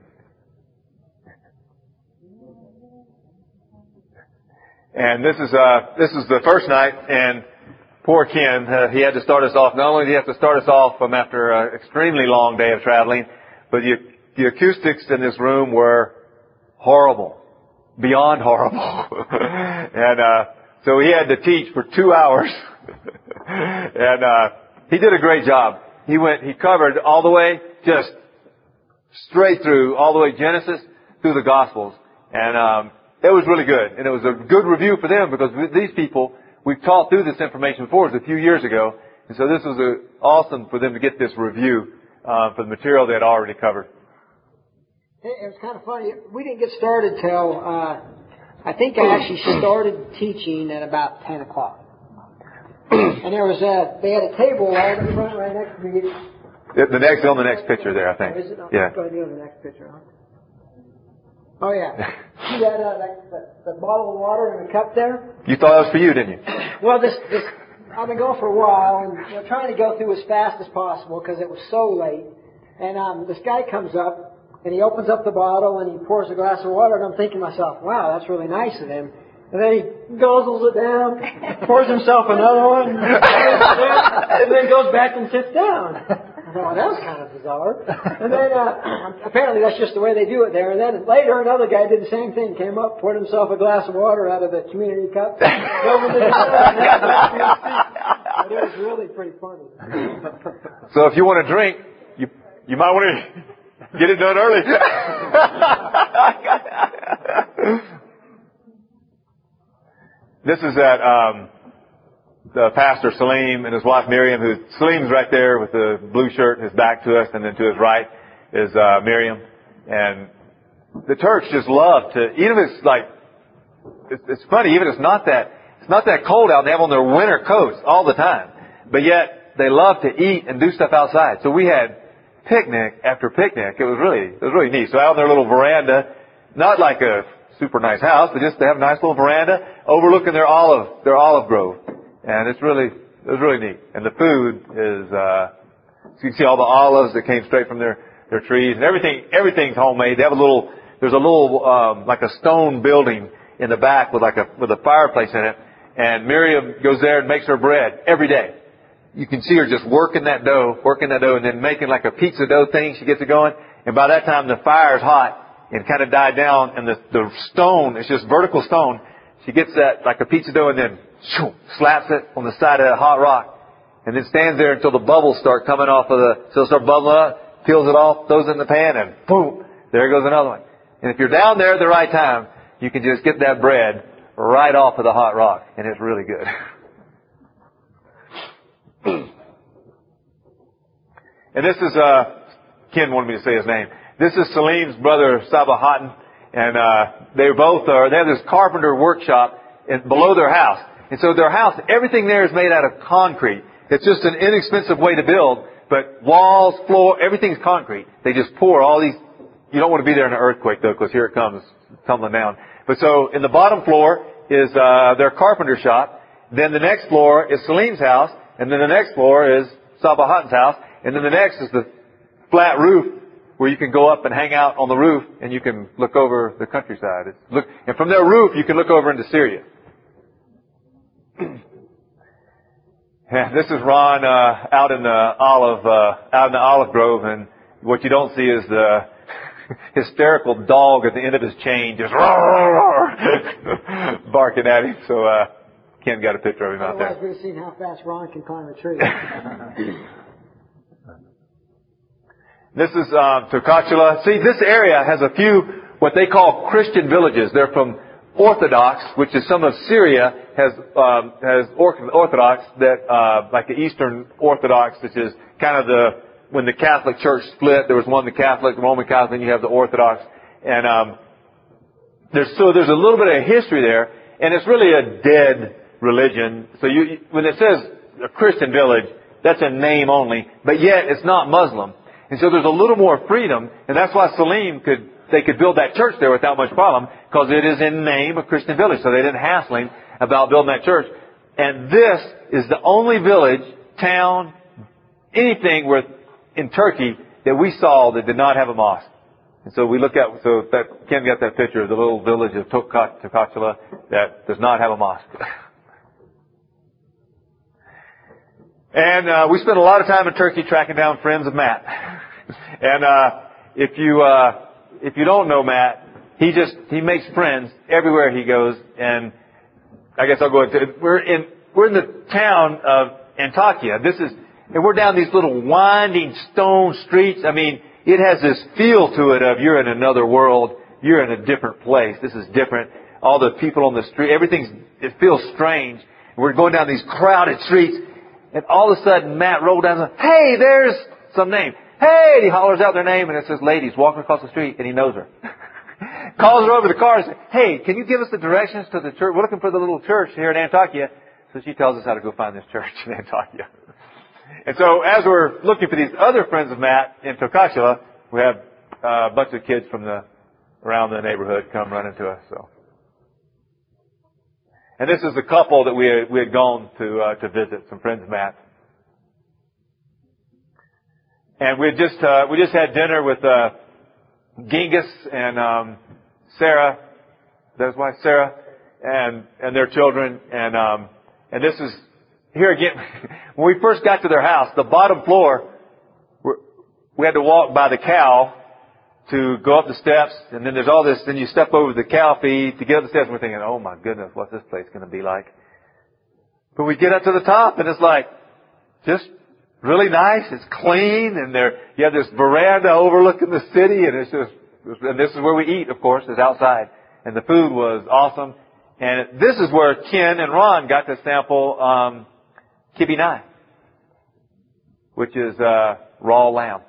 And this is the first night, and poor Ken, he had to start us off. Not only did he have to start us off after an extremely long day of traveling, but the acoustics in this room were horrible, beyond horrible. And so he had to teach for 2 hours. And he did a great job. He covered all the way, just straight through, all the way Genesis through the Gospels. And it was really good. And it was a good review for them because these people, we've taught through this information before. It was a few years ago. And so this was awesome for them to get this review for the material they had already covered. It was kind of funny. We didn't get started till, I think I actually started teaching at about 10 o'clock. And there was they had a table right in front, right next to me. On the next picture there, I think. Is it? No, Yeah. go ahead and do the next picture, huh? Oh, yeah. See that bottle of water in the cup there? You thought that was for you, didn't you? Well, I've been going for a while and trying to go through as fast as possible because it was so late. And this guy comes up and he opens up the bottle and he pours a glass of water, and I'm thinking to myself, wow, that's really nice of him. And then he guzzles it down, pours himself another one, and then goes back and sits down. I thought, well, that was kind of bizarre. And then apparently that's just the way they do it there. And then later another guy did the same thing, came up, poured himself a glass of water out of the community cup, but it was really pretty funny. So if you want to drink, you might want to get it done early. This is the pastor Salim and his wife Miriam. Salim's right there with the blue shirt, his back to us, and then to his right is Miriam. And the church just loved to, even if it's like, it's funny, even if it's not that cold out, they have on their winter coats all the time. But yet they love to eat and do stuff outside. So we had picnic after picnic. It was really neat. So out on their little veranda, not like a super nice house, but just to have a nice little veranda overlooking their olive grove. And it was really neat. And the food is, so you can see all the olives that came straight from their trees, and everything's homemade. There's a little, like a stone building in the back with a fireplace in it. And Miriam goes there and makes her bread every day. You can see her just working that dough, and then making like a pizza dough thing. She gets it going. And by that time, the fire's hot and kind of died down, and the stone, it's just vertical stone. She gets that like a pizza dough and then slaps it on the side of that hot rock, and then stands there until the bubbles start coming off so it'll start bubbling up, peels it off, throws it in the pan, and boom, there goes another one. And if you're down there at the right time, you can just get that bread right off of the hot rock, and it's really good. And this is, Ken wanted me to say his name. This is Salim's brother, Sabah Hatton, and they have this carpenter workshop below their house. And so their house, everything there is made out of concrete. It's just an inexpensive way to build, but walls, floor, everything's concrete. They just pour all these. You don't want to be there in an earthquake though, because here it comes tumbling down. But so in the bottom floor is their carpenter shop. Then the next floor is Salim's house, and then the next floor is Sabah Hatton's house, and then the next is the flat roof where you can go up and hang out on the roof and you can look over the countryside. And from their roof you can look over into Syria. Yeah, this is Ron out in the olive grove, and what you don't see is the hysterical dog at the end of his chain just barking at him. So Ken got a picture of him out there. Otherwise, we've seen how fast Ron can climb a tree. This is Tokatula. See, this area has a few what they call Christian villages. They're from Orthodox, which is some of Syria has Orthodox that like the Eastern Orthodox, which is kind of when the Catholic Church split, there was one the Catholic, the Roman Catholic, and you have the Orthodox. And there's a little bit of history there, and it's really a dead religion. So when it says a Christian village, that's a name only, but yet it's not Muslim. And so there's a little more freedom, and that's why Salim could build that church there without much problem, because it is in name a Christian village. So they didn't hassle him about building that church. And this is the only village, town, anything in Turkey that we saw that did not have a mosque. And so Ken got that picture of the little village of Tokatula that does not have a mosque. And we spent a lot of time in Turkey tracking down friends of Matt. And if you don't know Matt, he makes friends everywhere he goes. And I guess I'll go into we're in the town of Antakya. And we're down these little winding stone streets. I mean, it has this feel to it of you're in another world. You're in a different place. This is different. All the people on the street, it feels strange. We're going down these crowded streets. And all of a sudden, Matt rolled down and said, hey, there's some name. Hey! And he hollers out their name, and it's this lady's walking across the street, and he knows her. Calls her over to the car and says, hey, can you give us the directions to the church? We're looking for the little church here in Antakya. So she tells us how to go find this church in Antakya. And so as we're looking for these other friends of Matt in Tokashila, we have a bunch of kids from around the neighborhood come running to us. So, and this is a couple that we had gone to visit, some friends of Matt. And we just had dinner with Genghis and Sarah, that's wife Sarah, and their children. And this is here again. When we first got to their house, the bottom floor, we had to walk by the cow to go up the steps, and then there's all this. Then you step over the cow feed to get up the steps, and we're thinking, "Oh my goodness, what's this place going to be like?" But we get up to the top, and it's like just really nice. It's clean, and you have this veranda overlooking the city, and and this is where we eat, of course, is outside. And the food was awesome. And this is where Ken and Ron got to sample kibinai, which is raw lamb.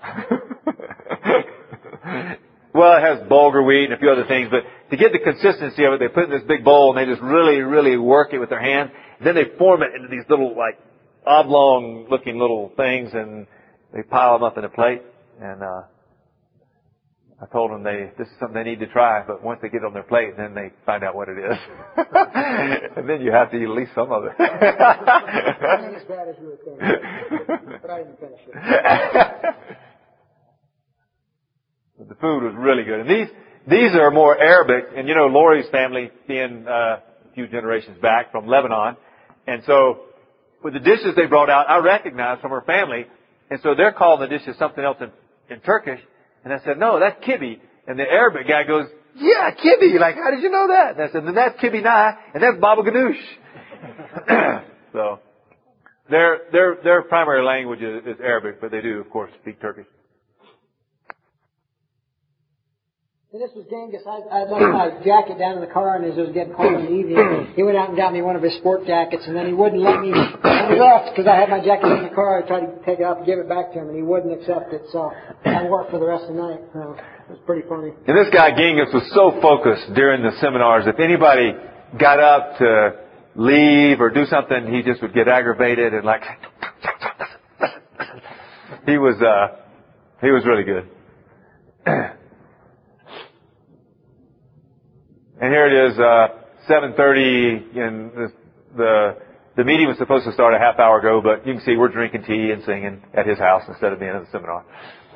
Well, it has bulgur wheat and a few other things, but to get the consistency of it, they put it in this big bowl, and they just really, really work it with their hands. Then they form it into these little, like, oblong-looking little things, and they pile them up in a plate. And I told them this is something they need to try, but once they get it on their plate, then they find out what it is. And then you have to eat at least some of it. Not as bad as you would think, but I didn't finish it. But the food was really good. And these are more Arabic, and you know Lori's family being a few generations back from Lebanon, and so with the dishes they brought out, I recognized from her family, and so they're calling the dishes something else in Turkish. And I said, no, that's kibi. And the Arabic guy goes, yeah, kibi. Like, how did you know that? And I said, then that's kibinai, and that's baba ganoush. So, their primary language is Arabic, but they do, of course, speak Turkish. And this was Genghis. I left my jacket down in the car, and as it was getting cold in the evening, he went out and got me one of his sport jackets, and then he wouldn't let me, when he left, because I had my jacket in the car, I tried to take it up and give it back to him, and he wouldn't accept it, so I wore it for the rest of the night. So it was pretty funny. And this guy, Genghis, was so focused during the seminars, if anybody got up to leave or do something, he just would get aggravated and like, he was really good. And here it is, 7:30, and the meeting was supposed to start a half hour ago, but you can see we're drinking tea and singing at his house instead of being at the seminar.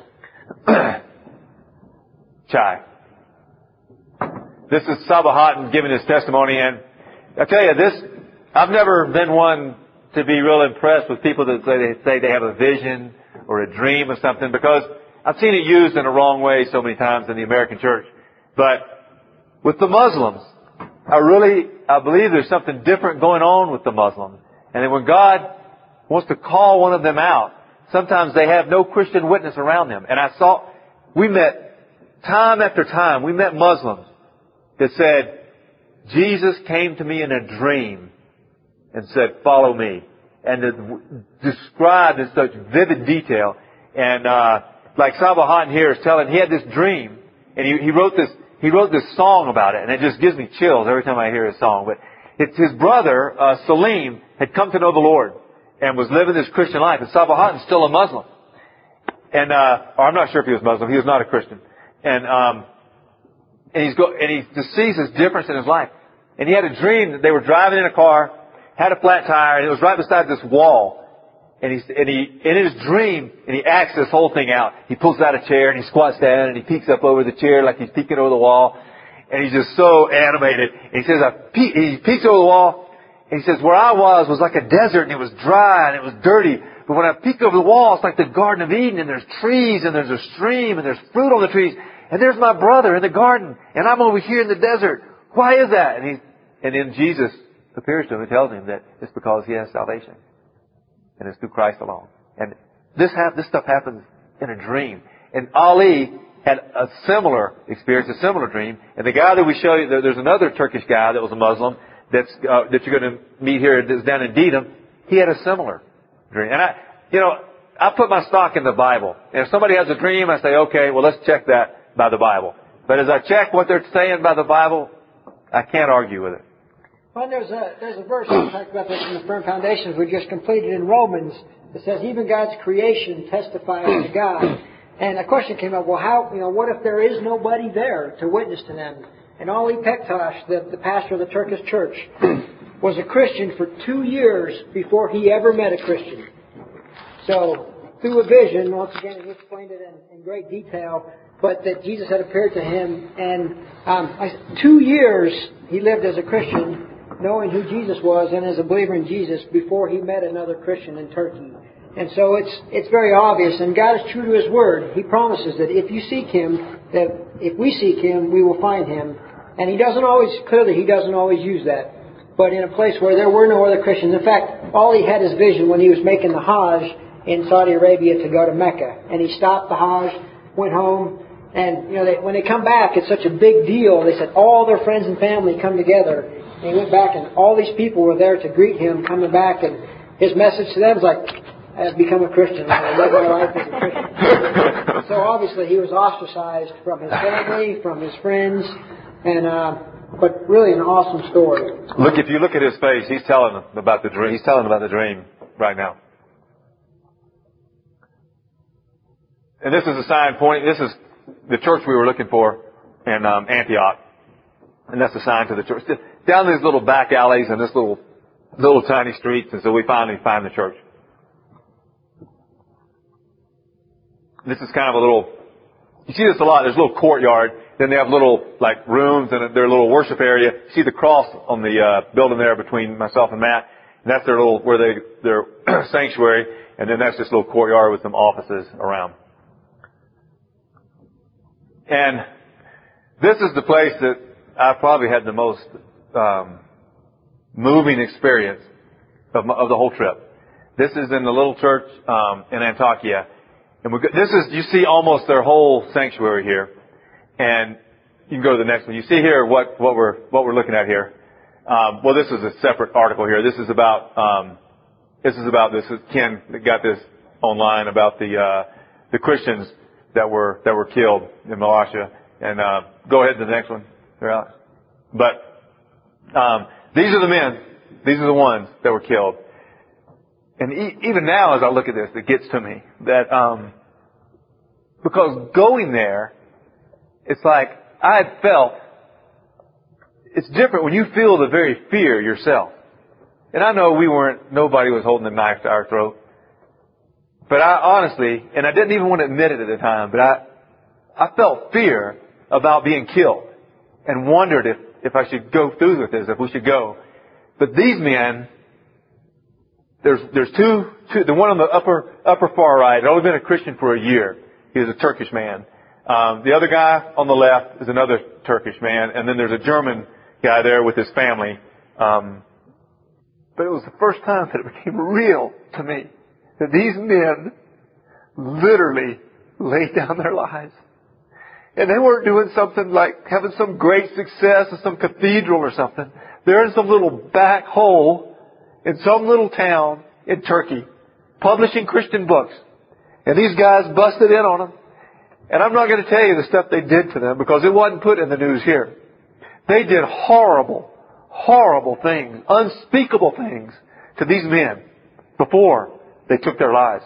Chai. This is Saba Houghton giving his testimony, and I tell you I've never been one to be real impressed with people that say they have a vision or a dream of something, because I've seen it used in a wrong way so many times in the American church. But with the Muslims, I believe there's something different going on with the Muslims. And then when God wants to call one of them out, sometimes they have no Christian witness around them. And we met time after time, we met Muslims that said, Jesus came to me in a dream and said, follow me. And described in such vivid detail. And like Saba Houghton here is telling, he had this dream, and he wrote this song about it, and it just gives me chills every time I hear his song. But it's his brother, Salim, had come to know the Lord and was living this Christian life. And Saba Houghton's still a Muslim. And, or I'm not sure if he was Muslim. He was not a Christian. And he just sees this difference in his life. And he had a dream that they were driving in a car, had a flat tire, and it was right beside this wall. And in his dream, and he acts this whole thing out. He pulls out a chair and he squats down and he peeks up over the chair like he's peeking over the wall. And he's just so animated. And he says, he peeks over the wall and he says, where I was like a desert, and it was dry and it was dirty. But when I peek over the wall, it's like the Garden of Eden, and there's trees and there's a stream and there's fruit on the trees. And there's my brother in the garden, and I'm over here in the desert. Why is that? And then Jesus appears to him and tells him that it's because he has salvation. And it's through Christ alone. And this stuff happens in a dream. And Ali had a similar experience, a similar dream. And the guy that we show you, there's another Turkish guy that was a Muslim that you're going to meet here, that's down in Dedham. He had a similar dream. And I put my stock in the Bible. And if somebody has a dream, I say, okay, well, let's check that by the Bible. But as I check what they're saying by the Bible, I can't argue with it. Well, there's a verse that talks about this in the firm foundations we just completed in Romans that says even God's creation testifies to God. And a question came up, well, what if there is nobody there to witness to them? And Ali Pektash, the pastor of the Turkish church, was a Christian for 2 years before he ever met a Christian. So, through a vision, once again, he explained it in great detail, but that Jesus had appeared to him, and 2 years he lived as a Christian, knowing who Jesus was and as a believer in Jesus before he met another Christian in Turkey. And so it's very obvious, and God is true to His Word. He promises that if you seek Him, that if we seek Him, we will find Him. And He doesn't always use that. But in a place where there were no other Christians, in fact, all he had his vision when he was making the Hajj in Saudi Arabia to go to Mecca. And he stopped the Hajj, went home, and when they come back, it's such a big deal. They said all their friends and family come together. And he went back, and all these people were there to greet him coming back. And his message to them was like, "I've become a Christian. I live my life as a Christian." So obviously he was ostracized from his family, from his friends, but really an awesome story. Look, if you look at his face, he's telling them about the dream. He's telling them about the dream right now. And this is a sign point. This is the church we were looking for in Antioch. And that's a sign to the church. Down these little back alleys and this little tiny streets. And so we finally find the church. This is kind of a little, you see this a lot. There's a little courtyard. Then they have little, rooms and their little worship area. You see the cross on the building there between myself and Matt. And that's their sanctuary. And then that's this little courtyard with some offices around. And this is the place that I probably had the most moving experience of the whole trip. This is in the little church in Antakya. And you see almost their whole sanctuary here. And you can go to the next one. You see here what we're looking at here. This is a separate article here. This is about Ken that got this online about the Christians that were killed in Malaysia. And go ahead to the next one, there, Alex. But these are the men. These are the ones that were killed. And even now, as I look at this, it gets to me that because going there, it's like I had felt. It's different when you feel the very fear yourself. And I know nobody was holding a knife to our throat. But I honestly, and I didn't even want to admit it at the time, but I felt fear about being killed and wondered if I should go through with this, if we should go. But these men, there's two, the one on the upper far right had only been a Christian for a year. He was a Turkish man. The other guy on the left is another Turkish man, and then there's a German guy there with his family. But it was the first time that it became real to me that these men literally laid down their lives. And they weren't doing something like having some great success in some cathedral or something. They're in some little back hole in some little town in Turkey, publishing Christian books. And these guys busted in on them. And I'm not going to tell you the stuff they did to them because it wasn't put in the news here. They did horrible, horrible things, unspeakable things to these men before they took their lives.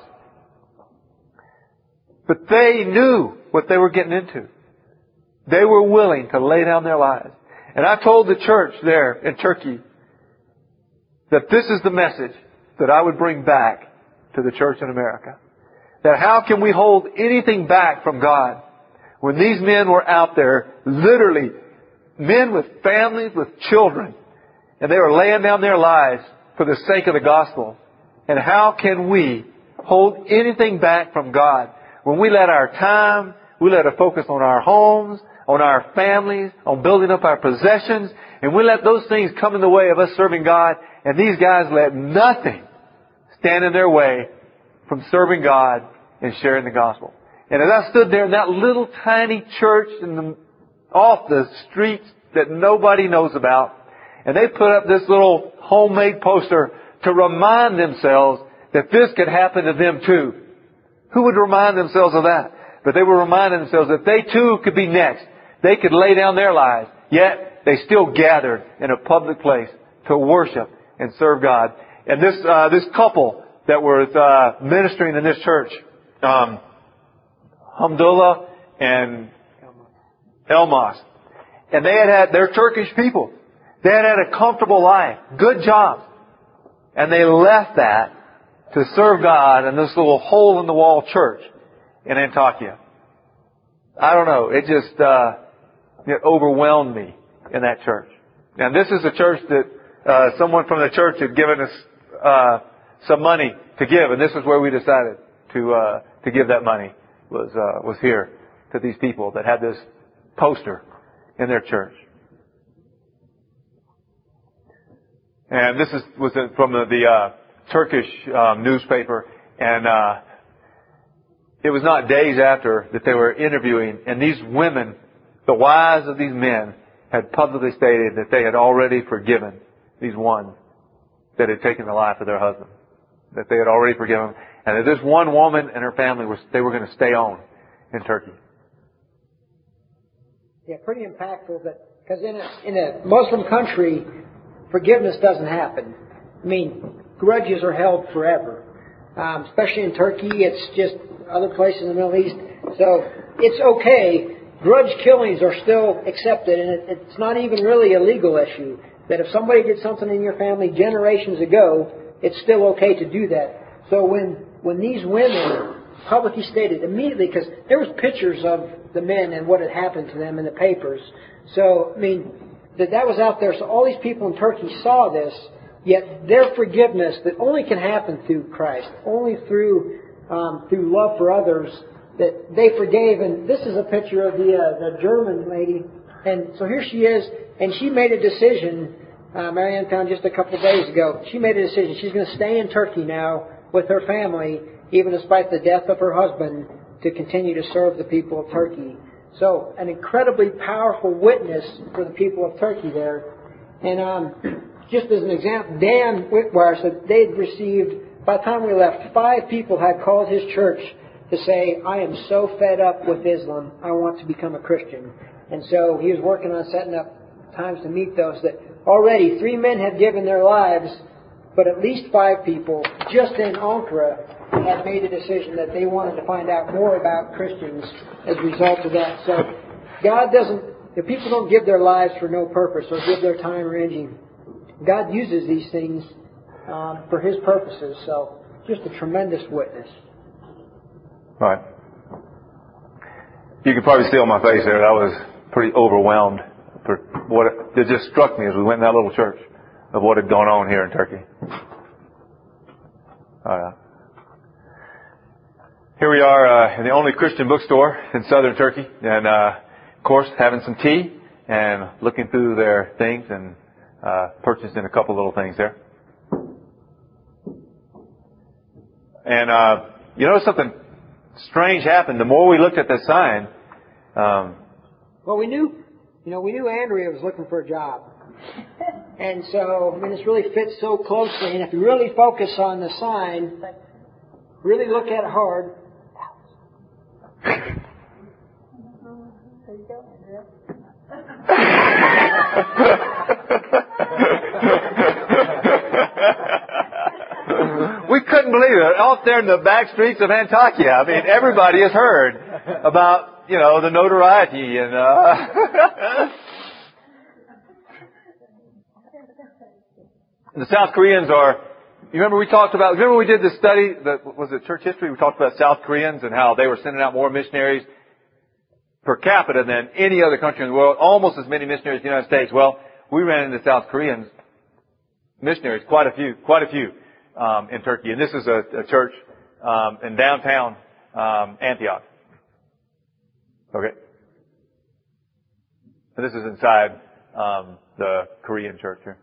But they knew what they were getting into. They were willing to lay down their lives. And I told the church there in Turkey that this is the message that I would bring back to the church in America. That how can we hold anything back from God when these men were out there, literally, men with families, with children, and they were laying down their lives for the sake of the gospel. And how can we hold anything back from God when we let our time, we let it focus on our homes, on our families, on building up our possessions, and we let those things come in the way of us serving God, and these guys let nothing stand in their way from serving God and sharing the gospel. And as I stood there in that little tiny church off the streets that nobody knows about, and they put up this little homemade poster to remind themselves that this could happen to them too. Who would remind themselves of that? But they were reminding themselves that they too could be next. They could lay down their lives, yet they still gathered in a public place to worship and serve God. And this couple that was ministering in this church, Hamdullah and Elmas, and they're Turkish people. They had a comfortable life, good jobs, and they left that to serve God in this little hole-in-the-wall church in Antakya. I don't know. It just it overwhelmed me in that church. And this is a church that someone from the church had given us some money to give, and this is where we decided to give that money. Was here to these people that had this poster in their church. And this was from the Turkish newspaper, and it was not days after that they were interviewing, and these women, the wives of these men, had publicly stated that they had already forgiven these ones that had taken the life of their husband. That they had already forgiven them, and that this one woman and her family they were going to stay on in Turkey. Yeah, pretty impactful. Because in a Muslim country, forgiveness doesn't happen. I mean, grudges are held forever. Especially in Turkey, it's just other places in the Middle East. So it's okay. Grudge killings are still accepted, and it's not even really a legal issue. That if somebody did something in your family generations ago, it's still okay to do that. So when these women publicly stated immediately, because there was pictures of the men and what had happened to them in the papers. So, I mean, that was out there. So all these people in Turkey saw this, yet their forgiveness that only can happen through Christ, only through love for others, that they forgave. And this is a picture of the German lady. And so here she is, and she made a decision. Marianne found just a couple of days ago. She made a decision. She's going to stay in Turkey now with her family, even despite the death of her husband, to continue to serve the people of Turkey. So, an incredibly powerful witness for the people of Turkey there. And just as an example, Dan Whitwire said they'd received, by the time we left, 5 people had called his church to say, I am so fed up with Islam, I want to become a Christian. And so he was working on setting up times to meet those. That already 3 men had given their lives, but at least 5 people, just in Ankara, had made a decision that they wanted to find out more about Christians as a result of that. So God doesn't, if people don't give their lives for no purpose or give their time or energy, God uses these things for His purposes. So just a tremendous witness. Right. You could probably see on my face there that I was pretty overwhelmed for what it just struck me as we went in that little church of what had gone on here in Turkey. Here we are in the only Christian bookstore in southern Turkey, and of course having some tea and looking through their things and purchasing a couple little things there. And you know, something strange happened. The more we looked at the sign, well, we knew Andrea was looking for a job. And so, I mean, this really fits so closely. And if you really focus on the sign, really look at it hard. There you go, Andrea. We couldn't believe it. Out there in the back streets of Antakya, I mean, everybody has heard about, the notoriety and the South Koreans are. Remember we did the study, was it church history? We talked about South Koreans and how they were sending out more missionaries per capita than any other country in the world, almost as many missionaries as the United States. Well, we ran into South Koreans missionaries, quite a few in Turkey. And this is a church in downtown Antioch. Okay. And this is inside the Korean church here.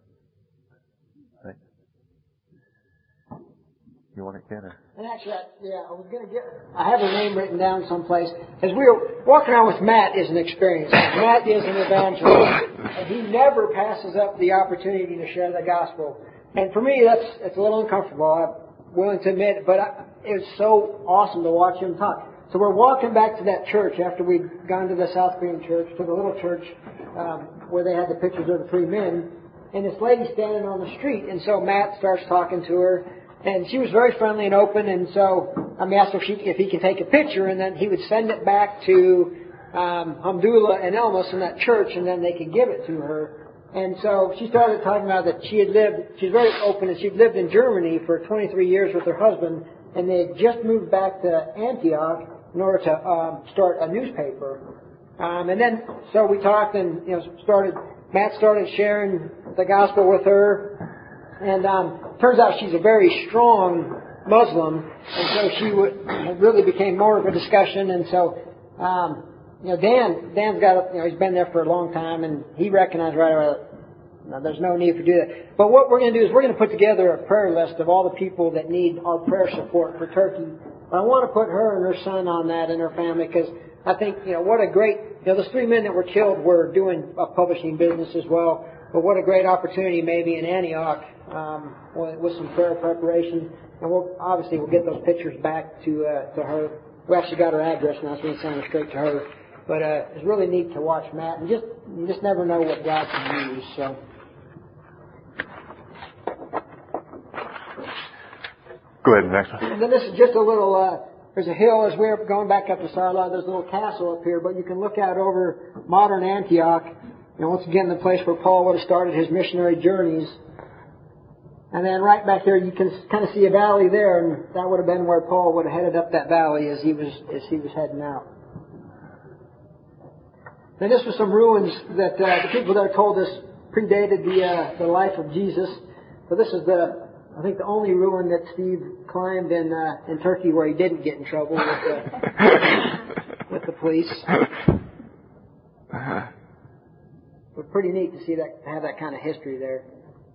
You want it, Ken? And actually, I have her name written down someplace. As we were walking around with Matt is an experience. Matt is an evangelist, and he never passes up the opportunity to share the gospel. And for me, it's a little uncomfortable. willing to admit it, but it was so awesome to watch him talk. So we're walking back to that church after we'd gone to the South Green church, to the little church where they had the pictures of the three men, and this lady standing on the street. And so Matt starts talking to her, and she was very friendly and open. And so I asked her if he could take a picture, and then he would send it back to Hamdullah and Elmas in that church, and then they could give it to her. And so she started talking about that she's very open, and she'd lived in Germany for 23 years with her husband, and they had just moved back to Antioch in order to start a newspaper. And then, so we talked and, Matt started sharing the gospel with her. And turns out she's a very strong Muslim, and so it really became more of a discussion. And so, Dan's got, he's been there for a long time, and he recognized right away, there's no need to do that. But what we're going to do is we're going to put together a prayer list of all the people that need our prayer support for Turkey. But I want to put her and her son on that and her family, because I think, what a great, those three men that were killed were doing a publishing business as well. But what a great opportunity maybe in Antioch with some prayer preparation. And we'll get those pictures back to her. We actually got her address now, so we can send them straight to her. But it's really neat to watch Matt, and you just never know what God can use. So. Go ahead, next one. And then this is just a little, there's a hill as we're going back up to Sarla. There's a little castle up here, but you can look out over modern Antioch. Once again, the place where Paul would have started his missionary journeys. And then right back there, you can kind of see a valley there, and that would have been where Paul would have headed up that valley as he was heading out. Now, this was some ruins that the people there told us predated the life of Jesus. So this is I think the only ruin that Steve climbed in Turkey where he didn't get in trouble with the police. But pretty neat to see that, have that kind of history there.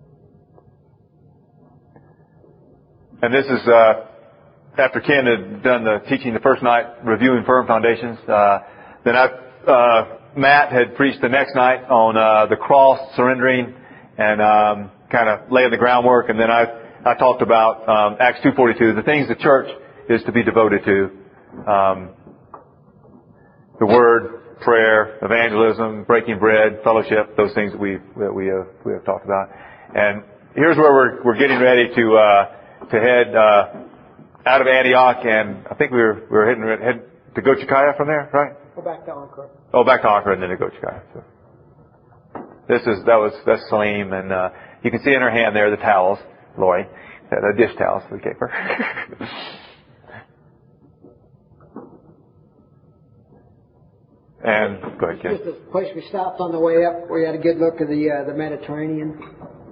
And this is after Ken had done the teaching the first night, reviewing firm foundations. Then Matt had preached the next night on the cross, surrendering, and kind of laying the groundwork. And then I talked about Acts 2:42, the things the church is to be devoted to: the word, prayer, evangelism, breaking bread, fellowship, those things that we have talked about. And here's where we're getting ready to head out of Antioch, and I think we're heading to Gochakaya from there, right? Go back to Ankara. Oh, back to Ankara and then to Gochakaya. So that's Salim, and you can see in her hand there the towels, Lori, the dish towels we gave her. And go ahead, Ken. Just the place we stopped on the way up, where you had a good look at the Mediterranean.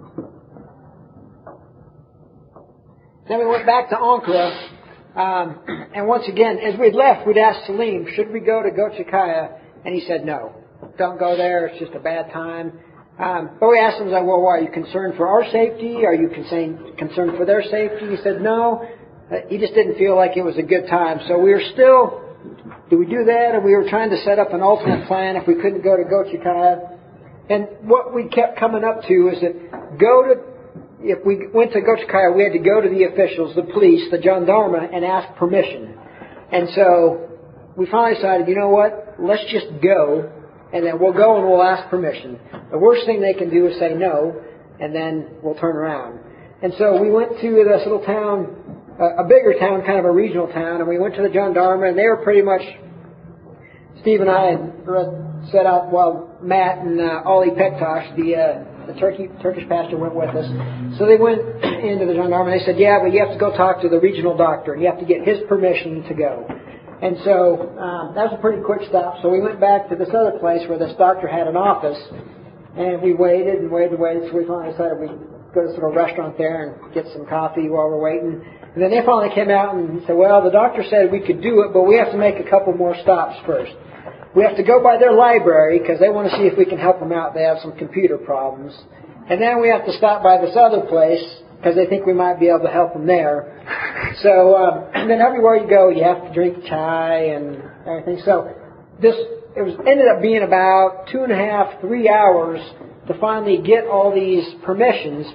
Then we went back to Ankara, and once again, as we'd left, we'd asked Salim, should we go to Gochakaya? And he said, no, don't go there, it's just a bad time. But we asked him, well, why, are you concerned for our safety? Are you concerned for their safety? He said, no, he just didn't feel like it was a good time. So we were still, do we do that? And we were trying to set up an alternate plan if we couldn't go to Gochakaya. And what we kept coming up to is that if we went to Gochakaya, we had to go to the officials, the police, the gendarme, and ask permission. And so we finally decided, you know what, let's just go, and then we'll go and we'll ask permission. The worst thing they can do is say no, and then we'll turn around. And so we went to this little town, a bigger town, kind of a regional town, and we went to the gendarme, and they were pretty much, Steve and I had set out while Matt and Ollie Pektash, the Turkish pastor, went with us. So they went into the gendarme, and they said, yeah, but you have to go talk to the regional doctor, and you have to get his permission to go. And so that was a pretty quick stop. So we went back to this other place where this doctor had an office, and we waited and waited and waited. So we finally decided we'd go to this little restaurant there and get some coffee while we're waiting. And then they finally came out and said, well, the doctor said we could do it, but we have to make a couple more stops first. We have to go by their library because they want to see if we can help them out. They have some computer problems. And then we have to stop by this other place because they think we might be able to help them there. So, and then everywhere you go, you have to drink chai and everything. So ended up being about 2.5, 3 hours to finally get all these permissions.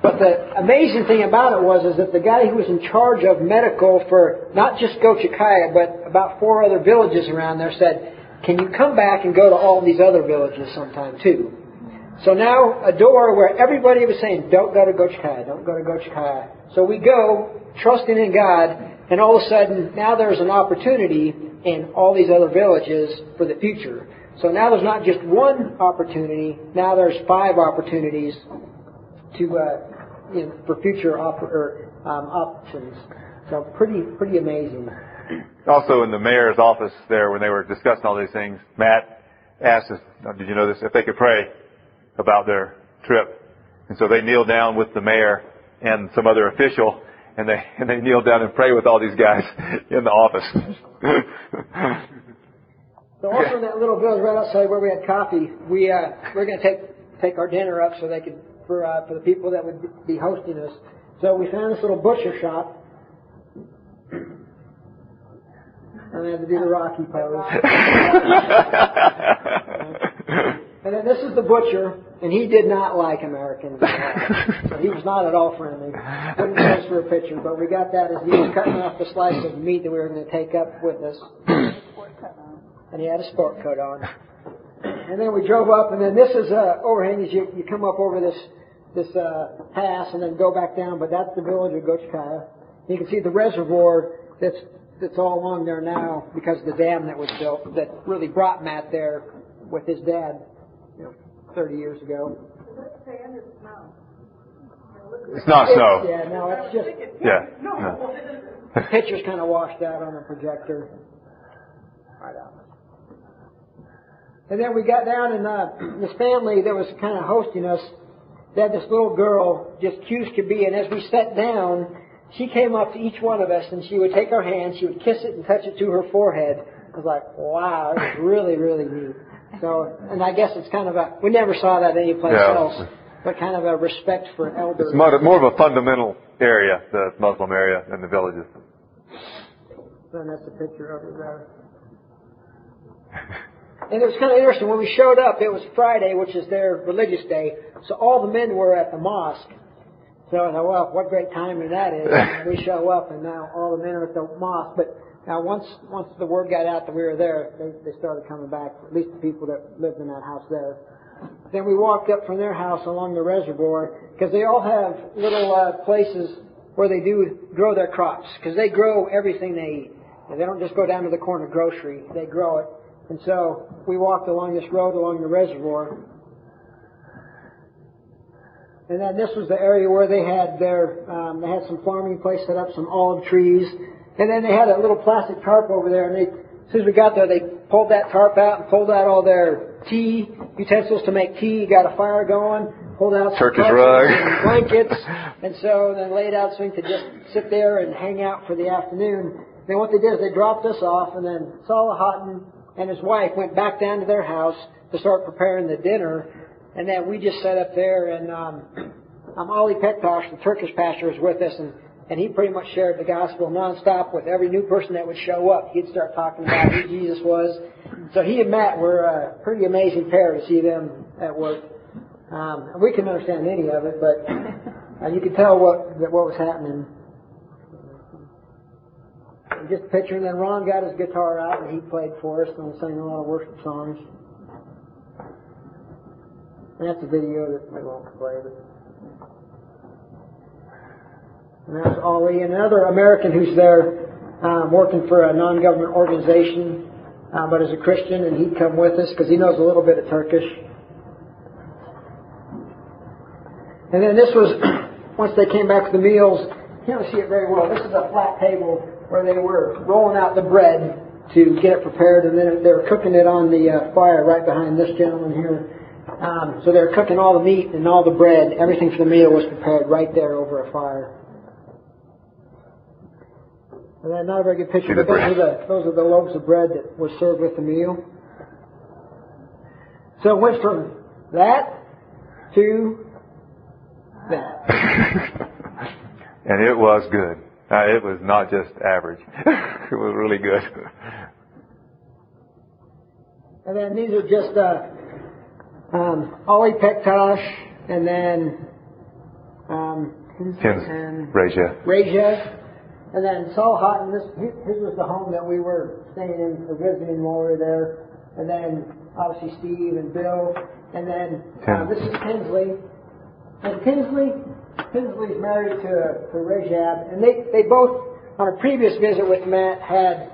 But the amazing thing about it is that the guy who was in charge of medical for not just Gochakaya, but about 4 other villages around there said, can you come back and go to all these other villages sometime too? So now a door where everybody was saying, don't go to Gochakaya, don't go to Gochakaya. So we go, trusting in God, and all of a sudden now there's an opportunity in all these other villages for the future. So now there's not just one opportunity, now there's 5 opportunities to for future options. So pretty amazing. Also in the mayor's office there, when they were discussing all these things, Matt asked us, did you know this, if they could pray about their trip. And so they kneeled down with the mayor and some other official, and they kneeled down and prayed with all these guys in the office. So also in that little village right outside where we had coffee, we're going to take our dinner up so they could for the people that would be hosting us. So we found this little butcher shop. And I had to do the Rocky pose. And then this is the butcher, and he did not like Americans at all. So he was not at all friendly. Couldn't pose for a picture, but we got that as he was cutting off the slice of meat that we were going to take up with us. And he had a sport coat on. And then we drove up, and then this is overhang. You come up over this pass and then go back down, but that's the village of Gochakaya. You can see the reservoir that's all along there now because of the dam that was built that really brought Matt there with his dad, 30 years ago. It's not snow. Yeah, no, it's just no. The picture's kind of washed out on the projector. Right out. And then we got down, and this family that was kind of hosting us, they had this little girl, just cute as could be, and as we sat down, she came up to each one of us, and she would take our hand, she would kiss it and touch it to her forehead. I was like, wow, it was really, really neat. So, and I guess it's kind of we never saw that anyplace else, but kind of a respect for elders. It's more of a fundamental area, the Muslim area, in the villages. And that's a picture of it there. And it was kind of interesting. When we showed up, it was Friday, which is their religious day. So all the men were at the mosque. So I thought, well, what great timing that is. And we show up, and now all the men are at the mosque. But now once the word got out that we were there, they started coming back, at least the people that lived in that house there. Then we walked up from their house along the reservoir, because they all have little places where they do grow their crops, because they grow everything they eat. And they don't just go down to the corner grocery, they grow it. And so we walked along this road along the reservoir. And then this was the area where they had they had some farming place set up, some olive trees. And then they had a little plastic tarp over there. And as soon as we got there, they pulled that tarp out and pulled out all their tea utensils to make tea, got a fire going, pulled out some Turkish rug and blankets. And so then laid out so we could just sit there and hang out for the afternoon. Then what they did is they dropped us off, and then Salah Houghton and his wife went back down to their house to start preparing the dinner. And then we just sat up there, and Ali Pektash, the Turkish pastor, was with us, and he pretty much shared the gospel nonstop with every new person that would show up. He'd start talking about who Jesus was. So he and Matt were a pretty amazing pair to see them at work. We couldn't understand any of it, but you could tell what was happening. Just picturing, then Ron got his guitar out and he played for us and sang a lot of worship songs. And that's a video that we won't play. And that's Ollie, and another American who's there working for a non-government organization, but is a Christian, and he'd come with us because he knows a little bit of Turkish. And then this was, once they came back with the meals, you don't see it very well. This is a flat table where they were rolling out the bread to get it prepared, and then they were cooking it on the fire right behind this gentleman here. So they were cooking all the meat and all the bread. Everything for the meal was prepared right there over a fire. And then not a very good picture, but those are the loaves of bread that were served with the meal. So it went from that to that. And it was good. It was not just average. It was really good. And then these are just Ali Pektash, and then Rajev. And then Saul Houghton, his was the home that we were staying in for visiting while we were there. And then obviously Steve and Bill. And then this is Tinsley. And Tinsley's married to Rajev. And they both, on a previous visit with Matt, had,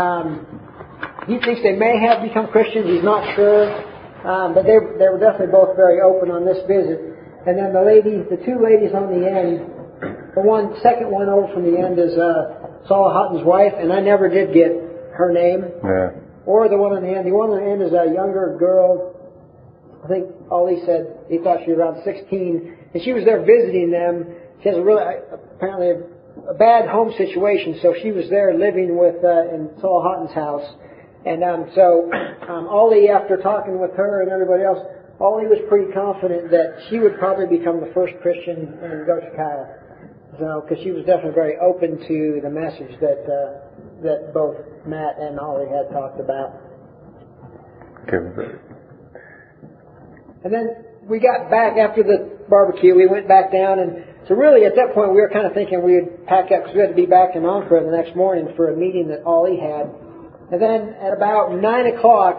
he thinks they may have become Christians. He's not sure. But they were definitely both very open on this visit. And then the two ladies on the end, the second one over from the end is Saul Houghton's wife, and I never did get her name. Yeah. Or the one on the end. The one on the end is a younger girl. I think Ollie said he thought she was around 16, and she was there visiting them. She has apparently a bad home situation, so she was there living in Saul Houghton's house. And so Ollie, after talking with her and everybody else, Ollie was pretty confident that she would probably become the first Christian in Goshen Kyle. So, because she was definitely very open to the message that both Matt and Ollie had talked about. Okay. And then we got back after the barbecue. We went back down, and so really at that point we were kind of thinking we would pack up because we had to be back in Ankara the next morning for a meeting that Ollie had. And then at about 9 o'clock,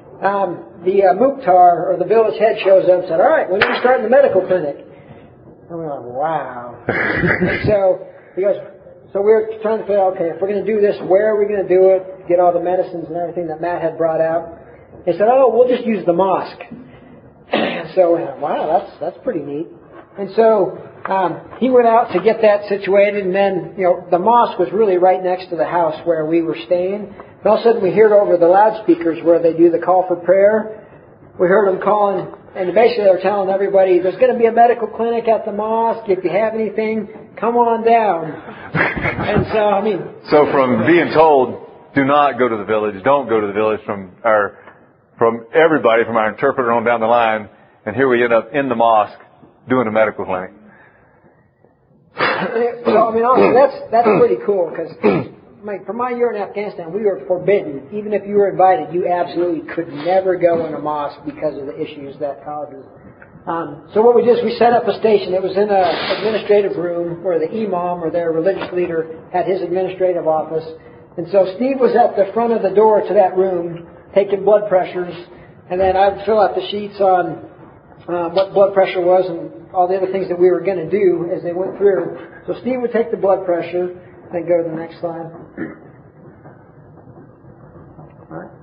the Mukhtar, or the village head, shows up and said, "All right, when are you starting the medical clinic?" And we're like, "Wow." And so he goes, so we were trying to figure out, okay, if we're going to do this, where are we going to do it? Get all the medicines and everything that Matt had brought out. He said, "Oh, we'll just use the mosque." And so, wow, that's pretty neat. And so he went out to get that situated, and then, the mosque was really right next to the house where we were staying. And all of a sudden we heard over the loudspeakers where they do the call for prayer. We heard them calling, and basically they were telling everybody, there's going to be a medical clinic at the mosque. If you have anything, come on down. And so, So from being told, do not go to the village, don't go to the village, from everybody, from our interpreter on down the line, and here we end up in the mosque doing a medical clinic. So, honestly, that's pretty cool, because for my year in Afghanistan, we were forbidden. Even if you were invited, you absolutely could never go in a mosque because of the issues that causes. So what we did is we set up a station. It was in an administrative room where the imam, or their religious leader, had his administrative office. And so Steve was at the front of the door to that room taking blood pressures, and then I would fill out the sheets on what blood pressure was and all the other things that we were going to do as they went through. So Steve would take the blood pressure. Then go to the next slide. All right.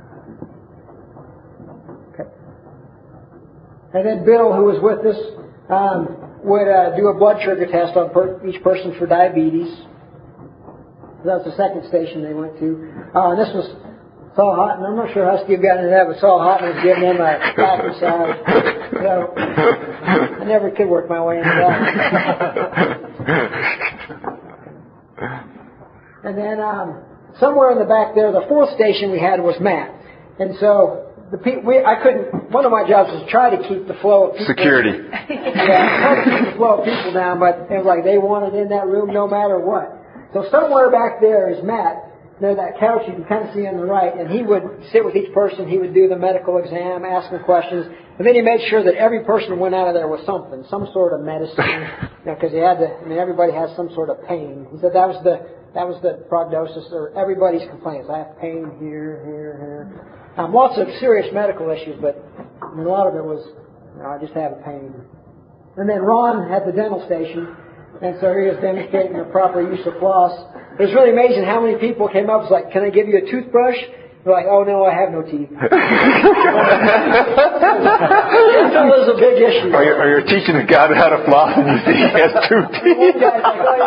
Okay. And then Bill, who was with us, would do a blood sugar test on each person for diabetes. That was the second station they went to. And this was Saul Houghton. I'm not sure how Steve got into that, but Saul Houghton was giving him a back massage. So I never could work my way into that. And then somewhere in the back there, the fourth station we had was Matt. And so one of my jobs was to try to keep the flow of people. Security. Try to keep the flow of people down, but it was like they wanted in that room no matter what. So somewhere back there is Matt. There's that couch you can kind of see on the right, and he would sit with each person. He would do the medical exam, ask them questions, and then he made sure that every person went out of there with something, some sort of medicine, because he had to. Everybody has some sort of pain. He said that was the prognosis, or everybody's complaints. I have pain here. Lots of serious medical issues, but a lot of it was, I just have a pain. And then Ron had the dental station. And so he was demonstrating the proper use of floss. It was really amazing how many people came up and was like, "Can I give you a toothbrush?" They're like, "Oh no, I have no teeth." That was a big issue. Or you're teaching a guy how to floss and you see he has 2 teeth. One guy's like, "Oh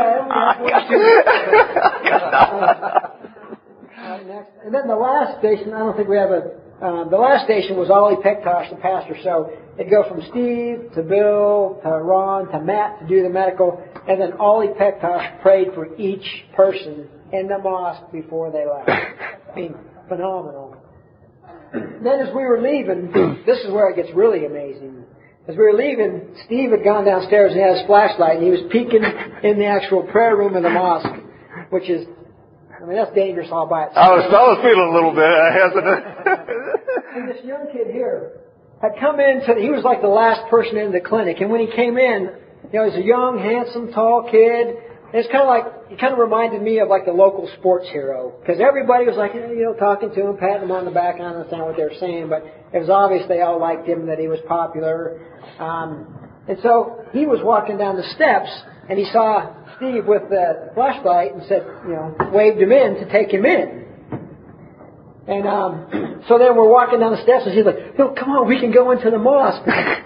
yeah, next. And then the last station, I don't think we have the last station was Ollie Pektosh, the pastor. So it'd go from Steve to Bill to Ron to Matt to do the medical, and then Ollie Pektosh prayed for each person in the mosque before they left. Phenomenal. Then as we were leaving, this is where it gets really amazing. As we were leaving, Steve had gone downstairs and had his flashlight, and he was peeking in the actual prayer room of the mosque, which is, that's dangerous all by itself. I was feeling a little bit hesitant. And this young kid here had come in, he was like the last person in the clinic, and when he came in, he's a young, handsome, tall kid. And it's kind of like, it kind of reminded me of like the local sports hero. Because everybody was like, talking to him, patting him on the back. I don't understand what they were saying, but it was obvious they all liked him, that he was popular. And so he was walking down the steps, and he saw Steve with the flashlight and said, waved him in to take him in. And so then we're walking down the steps, and he's like, "No, come on, we can go into the mosque."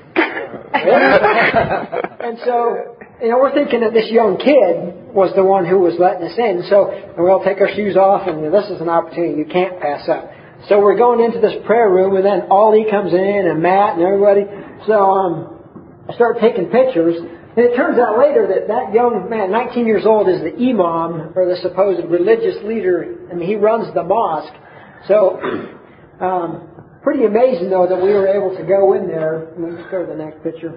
And so, we're thinking that this young kid was the one who was letting us in. So we all take our shoes off, and this is an opportunity you can't pass up. So we're going into this prayer room, and then Ollie comes in, and Matt, and everybody. So I start taking pictures. And it turns out later that young man, 19 years old, is the imam, or the supposed religious leader. I mean, he runs the mosque. So, pretty amazing, though, that we were able to go in there. Let's go to the next picture.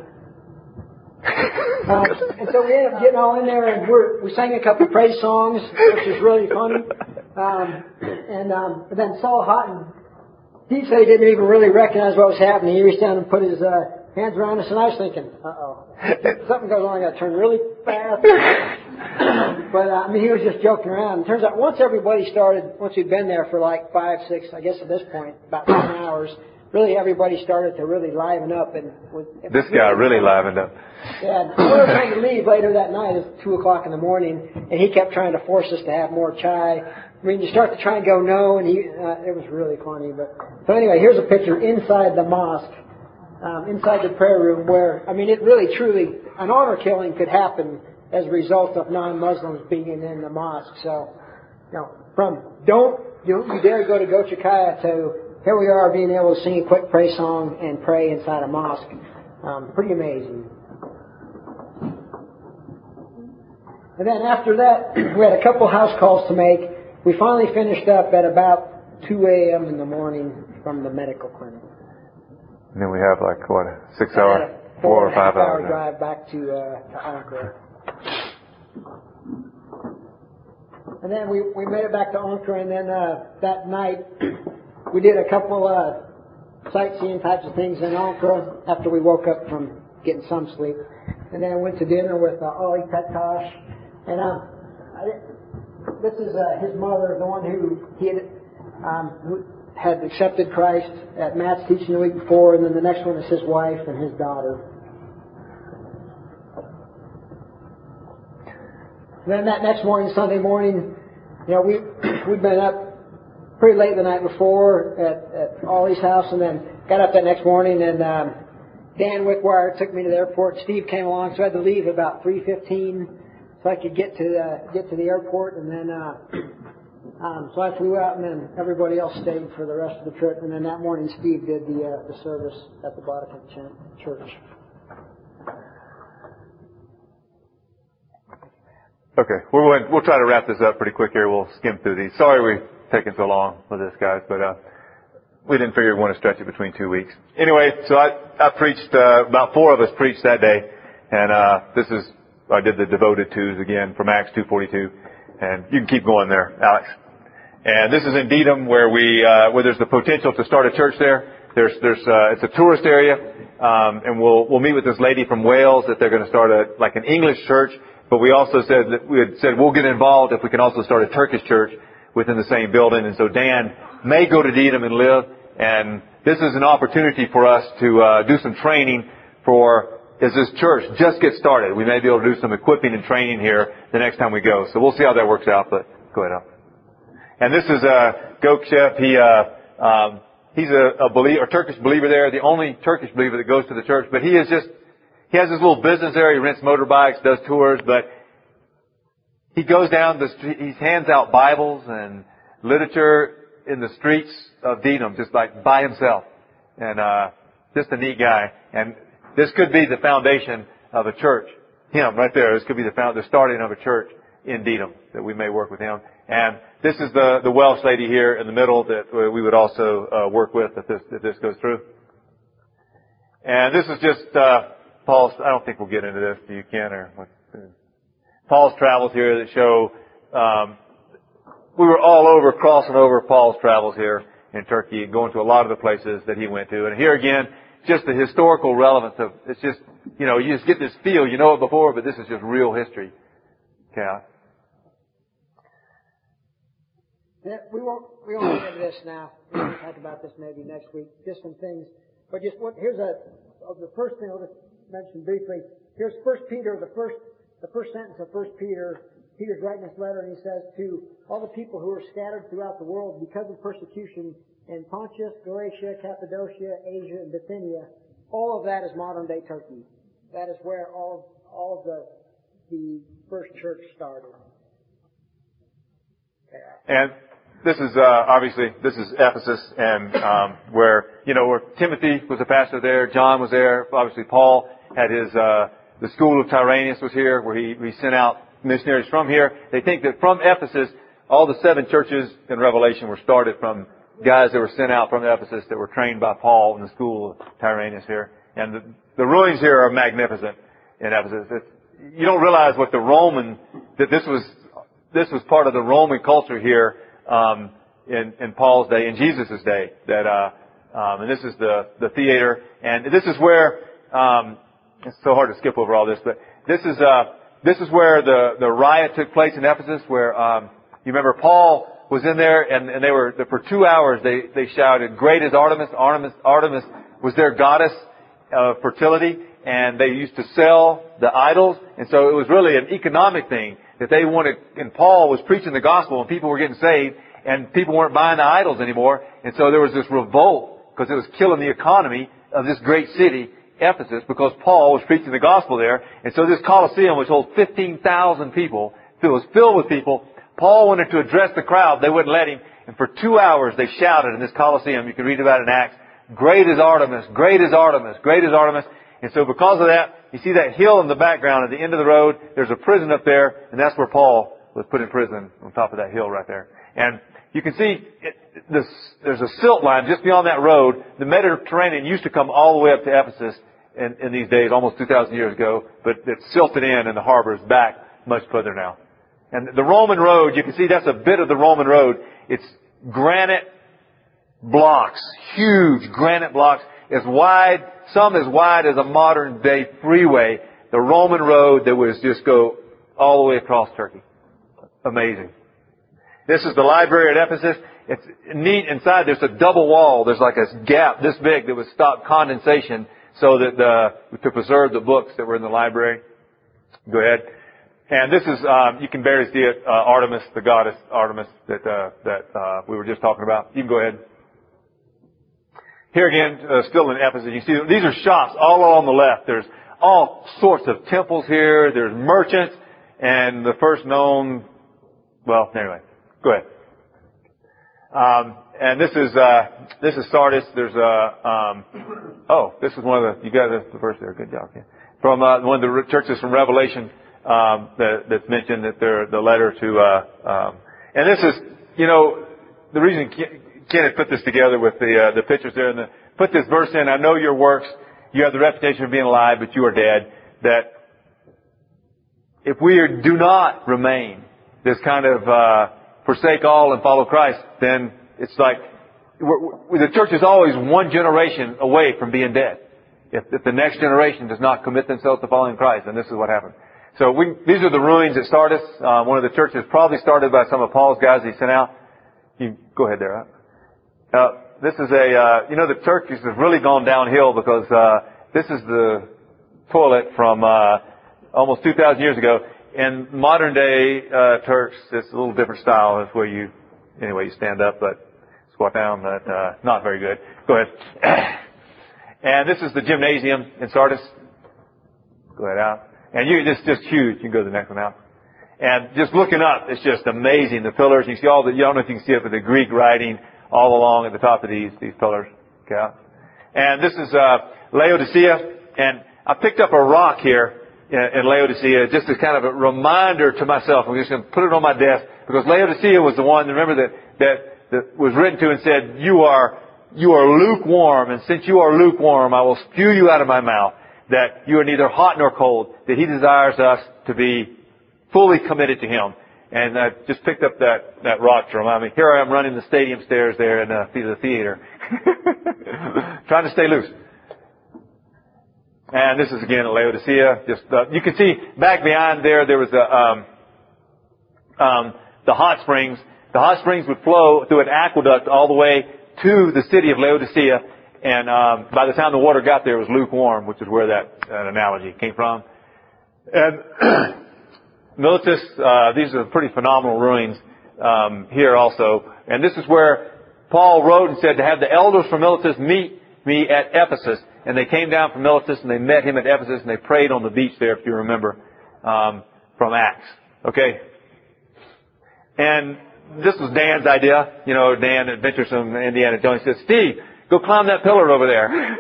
And so we ended up getting all in there, and we sang a couple of praise songs, which was really funny. But then Saul Houghton, he said he didn't even really recognize what was happening. He reached down and put his hands around us, and I was thinking, something goes on, I got to turn really fast. But, he was just joking around. It turns out once we'd been there for like 5, 6, I guess at this point, about 10 hours, really everybody started to really liven up. And this guy really livened up. Yeah, we were trying to leave later that night at 2 o'clock in the morning, and he kept trying to force us to have more chai. I mean, you start to try and go no, and it was really funny. So anyway, here's a picture inside the mosque. Inside the prayer room where, it really truly, an honor killing could happen as a result of non-Muslims being in the mosque. So, from don't you dare go to Gochakaya to here we are being able to sing a quick praise song and pray inside a mosque. Pretty amazing. And then after that, we had a couple house calls to make. We finally finished up at about 2 a.m. in the morning from the medical clinic. And then we have 6 hour, 4 or 5 hour drive back to Ankara. And then we made it back to Ankara, and then that night we did a couple sightseeing types of things in Ankara after we woke up from getting some sleep. And then I went to dinner with Ali Petkash. And this is his mother, the one who had accepted Christ at Matt's teaching the week before, and then the next one is his wife and his daughter. And then that next morning, Sunday morning, we'd been up pretty late the night before at Ollie's house, and then got up that next morning, and Dan Wickwire took me to the airport. Steve came along, so I had to leave about 3:15 so I could get to the airport, and then so I flew out, and then everybody else stayed for the rest of the trip. And then that morning, Steve did the service at the Vatican Church. Okay, we'll try to wrap this up pretty quick here. We'll skim through these. Sorry we've taken so long with this, guys, but we didn't figure we'd want to stretch it between 2 weeks. Anyway, so I preached, about 4 of us preached that day, and I did the devoted twos again from Acts 2:42, and you can keep going there, Alex. And this is in Dedham, where there's the potential to start a church there. It's a tourist area, and we'll meet with this lady from Wales that they're going to start an English church. But we also said we'll get involved if we can also start a Turkish church within the same building. And so Dan may go to Dedham and live. And this is an opportunity for us to do some training as this church just gets started. We may be able to do some equipping and training here the next time we go. So we'll see how that works out. But go ahead, Al. And this is Gökçe. He's a Turkish believer there, the only Turkish believer that goes to the church. But he has his little business there. He rents motorbikes, does tours, but he goes down the street. He hands out Bibles and literature in the streets of Dedham, just by himself. And just a neat guy. And this could be the foundation of a church. Him right there. This could be the starting of a church in Dedham, that we may work with him. And this is the Welsh lady here in the middle that we would also work with if this goes through. And this is just Paul's. I don't think we'll get into this. You can, or what? Paul's travels here that show. We were all over, crossing over Paul's travels here in Turkey, going to a lot of the places that he went to. And here again just the historical relevance of, it's just, you know, you just get this feel, you know it before, but this is just real history. Okay. Yeah, we won't get into this now. We'll talk about this maybe next week. Just some things. But just here's the first thing I'll just mention briefly. Here's 1 Peter, the first sentence of 1 Peter. Peter's writing this letter and he says, to all the people who are scattered throughout the world because of persecution in Pontus, Galatia, Cappadocia, Asia, and Bithynia, all of that is modern day Turkey. That is where all of the first church started. And this is obviously this is Ephesus, and where Timothy was a pastor there, John was there. Obviously, Paul had his the school of Tyrannus was here, where he sent out missionaries from here. They think that from Ephesus, all the 7 churches in Revelation were started from guys that were sent out from Ephesus that were trained by Paul in the school of Tyrannus here. And the ruins here are magnificent in Ephesus. You don't realize what that this was part of the Roman culture here in Paul's day, in Jesus' day. And this is the theater, and this is where it's so hard to skip over all this, but this is where the riot took place in Ephesus, where you remember Paul was in there, and they were for 2 hours they shouted, "Great is Artemis!" Artemis was their goddess of fertility, and they used to sell the idols, and so it was really an economic thing that they wanted. And Paul was preaching the gospel, and people were getting saved, and people weren't buying the idols anymore, and so there was this revolt because it was killing the economy of this great city, Ephesus, because Paul was preaching the gospel there. And so this Colosseum, which holds 15,000 people, it was filled with people. Paul wanted to address the crowd. They wouldn't let him. And for 2 hours they shouted in this Colosseum. You can read about it in Acts. "Great is Artemis! Great is Artemis! Great is Artemis!" And so because of that, you see that hill in the background at the end of the road. There's a prison up there, and that's where Paul was put in prison, on top of that hill right there. And you can see there's a silt line just beyond that road. The Mediterranean used to come all the way up to Ephesus in these days, almost 2,000 years ago, but it's silted in, and the harbor is back much further now. And the Roman road, you can see that's a bit of the Roman road. It's granite blocks, huge granite blocks, some as wide as a modern day freeway. The Roman road that would just go all the way across Turkey. Amazing. This is the library at Ephesus. It's neat inside. There's a double wall. There's like a gap this big that would stop condensation so that to preserve the books that were in the library. Go ahead. And this is you can barely see it. Artemis, the goddess Artemis that we were just talking about. You can go ahead. Here again, still in Ephesus, you see these are shops all along the left. There's all sorts of temples here. There's merchants, and the first known. Well, anyway, go ahead. And this is Sardis. There's this is one of the, you got the verse there. Good job. Yeah. From one of the churches from Revelation that's mentioned that they're the letter to. And this is, the reason Kenneth put this together with the pictures there and put this verse in. I know your works. You have the reputation of being alive, but you are dead. That if we do not remain this kind of forsake all and follow Christ, then it's like the church is always one generation away from being dead. If the next generation does not commit themselves to following Christ, then this is what happened. So these are the ruins at Sardis. One of the churches probably started by some of Paul's guys he sent out. You go ahead there. This is the Turkish has really gone downhill because this is the toilet from almost 2,000 years ago. In modern day Turks, it's a little different style. That's where you stand up, but squat down. But not very good. Go ahead. And this is the gymnasium in Sardis. Go ahead out. And it's just huge. You can go to the next one out. And just looking up, it's just amazing. The pillars. You see you don't know if you can see it, but the Greek writing all along at the top of these pillars. Okay. And this is Laodicea. And I picked up a rock here in Laodicea just as kind of a reminder to myself. I'm just going to put it on my desk because Laodicea was the one, remember, that was written to and said, you are lukewarm, and since you are lukewarm, I will spew you out of my mouth. That you are neither hot nor cold. That He desires us to be fully committed to Him. And I just picked up that rock to remind me. Here I am running the stadium stairs there in the theater. Trying to stay loose. And this is again at Laodicea. Just you can see back behind there was the hot springs. The hot springs would flow through an aqueduct all the way to the city of Laodicea. And by the time the water got there, it was lukewarm, which is where that analogy came from. And Miletus, these are pretty phenomenal ruins here also. And this is where Paul wrote and said to have the elders from Miletus meet me at Ephesus. And they came down from Miletus and they met him at Ephesus and they prayed on the beach there, if you remember, from Acts. Okay? And this was Dan's idea. You know, Dan, Adventuresome Indiana Jones, said, Steve, go climb that pillar over there.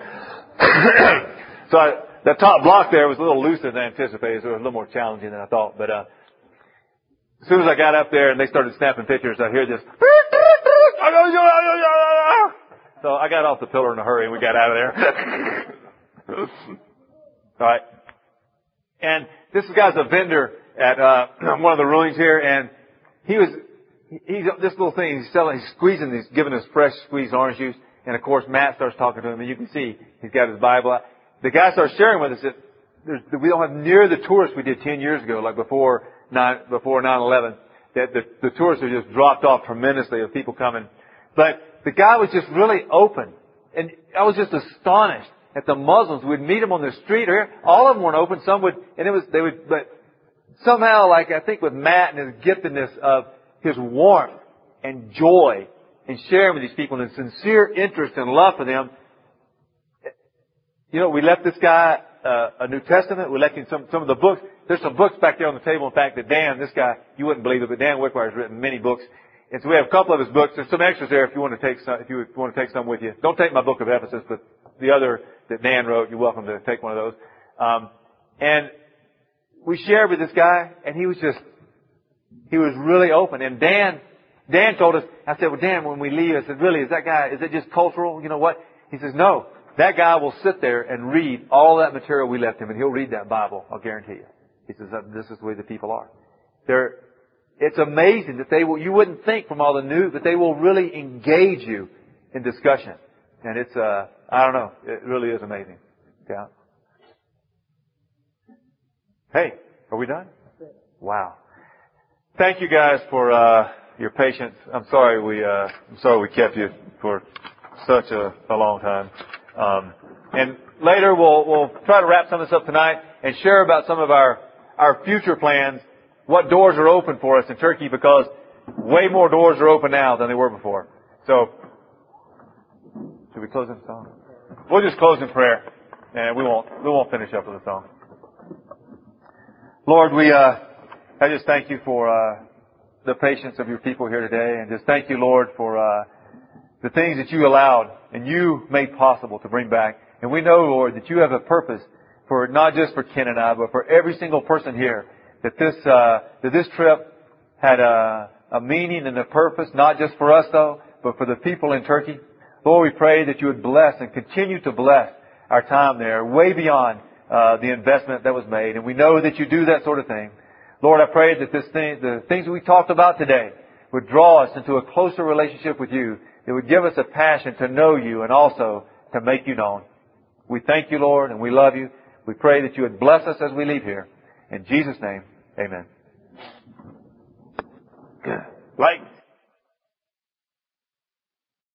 So that top block there was a little looser than anticipated, so it was a little more challenging than I thought. But as soon as I got up there and they started snapping pictures, I hear this. So I got off the pillar in a hurry and we got out of there. All right. And this guy's a vendor at one of the ruins here, and he's this little thing he's squeezing, he's giving us fresh squeezed orange juice, and of course Matt starts talking to him, and you can see he's got his Bible out. The guy starts sharing with us that we don't have near the tourists we did 10 years ago, like before 9/11. That the tourists have just dropped off tremendously of people coming. But the guy was just really open. And I was just astonished at the Muslims. We'd meet them on the street here. All of them weren't open. Some would, but somehow, like I think with Matt and his giftedness of his warmth and joy and sharing with these people and sincere interest and love for them. You know, we left this guy a New Testament. We left him some of the books. There's some books back there on the table. In fact, that Dan, this guy, you wouldn't believe it, but Dan Wickwire has written many books. And so we have a couple of his books. There's some extras there if you want to take some, if you want to take some with you. Don't take my book of Ephesus, but the other that Dan wrote, you're welcome to take one of those. And we shared with this guy, and he was really open. And Dan told us, I said, well, Dan, when we leave, I said, really, is it just cultural? You know what? He says, no. That guy will sit there and read all that material we left him, and he'll read that Bible, I'll guarantee you. He says, this is the way the people are. It's amazing that you wouldn't think from all the news, but they will really engage you in discussion. And it's, I don't know, it really is amazing. Yeah. Hey, are we done? Wow. Thank you guys for, your patience. I'm sorry we kept you for such a long time. And later we'll try to wrap some of this up tonight and share about some of our future plans, what doors are open for us in Turkey, because way more doors are open now than they were before. So, should we close in song? We'll just close in prayer, and we won't finish up with a song. Lord, I just thank you for the patience of your people here today, and just thank you, Lord, for the things that you allowed and you made possible to bring back. And we know, Lord, that you have a purpose for not just for Ken and I, but for every single person here. That this trip had a meaning and a purpose, not just for us though, but for the people in Turkey. Lord, we pray that you would bless and continue to bless our time there, way beyond the investment that was made. And we know that you do that sort of thing. Lord, I pray that the things that we talked about today would draw us into a closer relationship with you. It would give us a passion to know you and also to make you known. We thank you, Lord, and we love you. We pray that you would bless us as we leave here. In Jesus' name, amen. Light.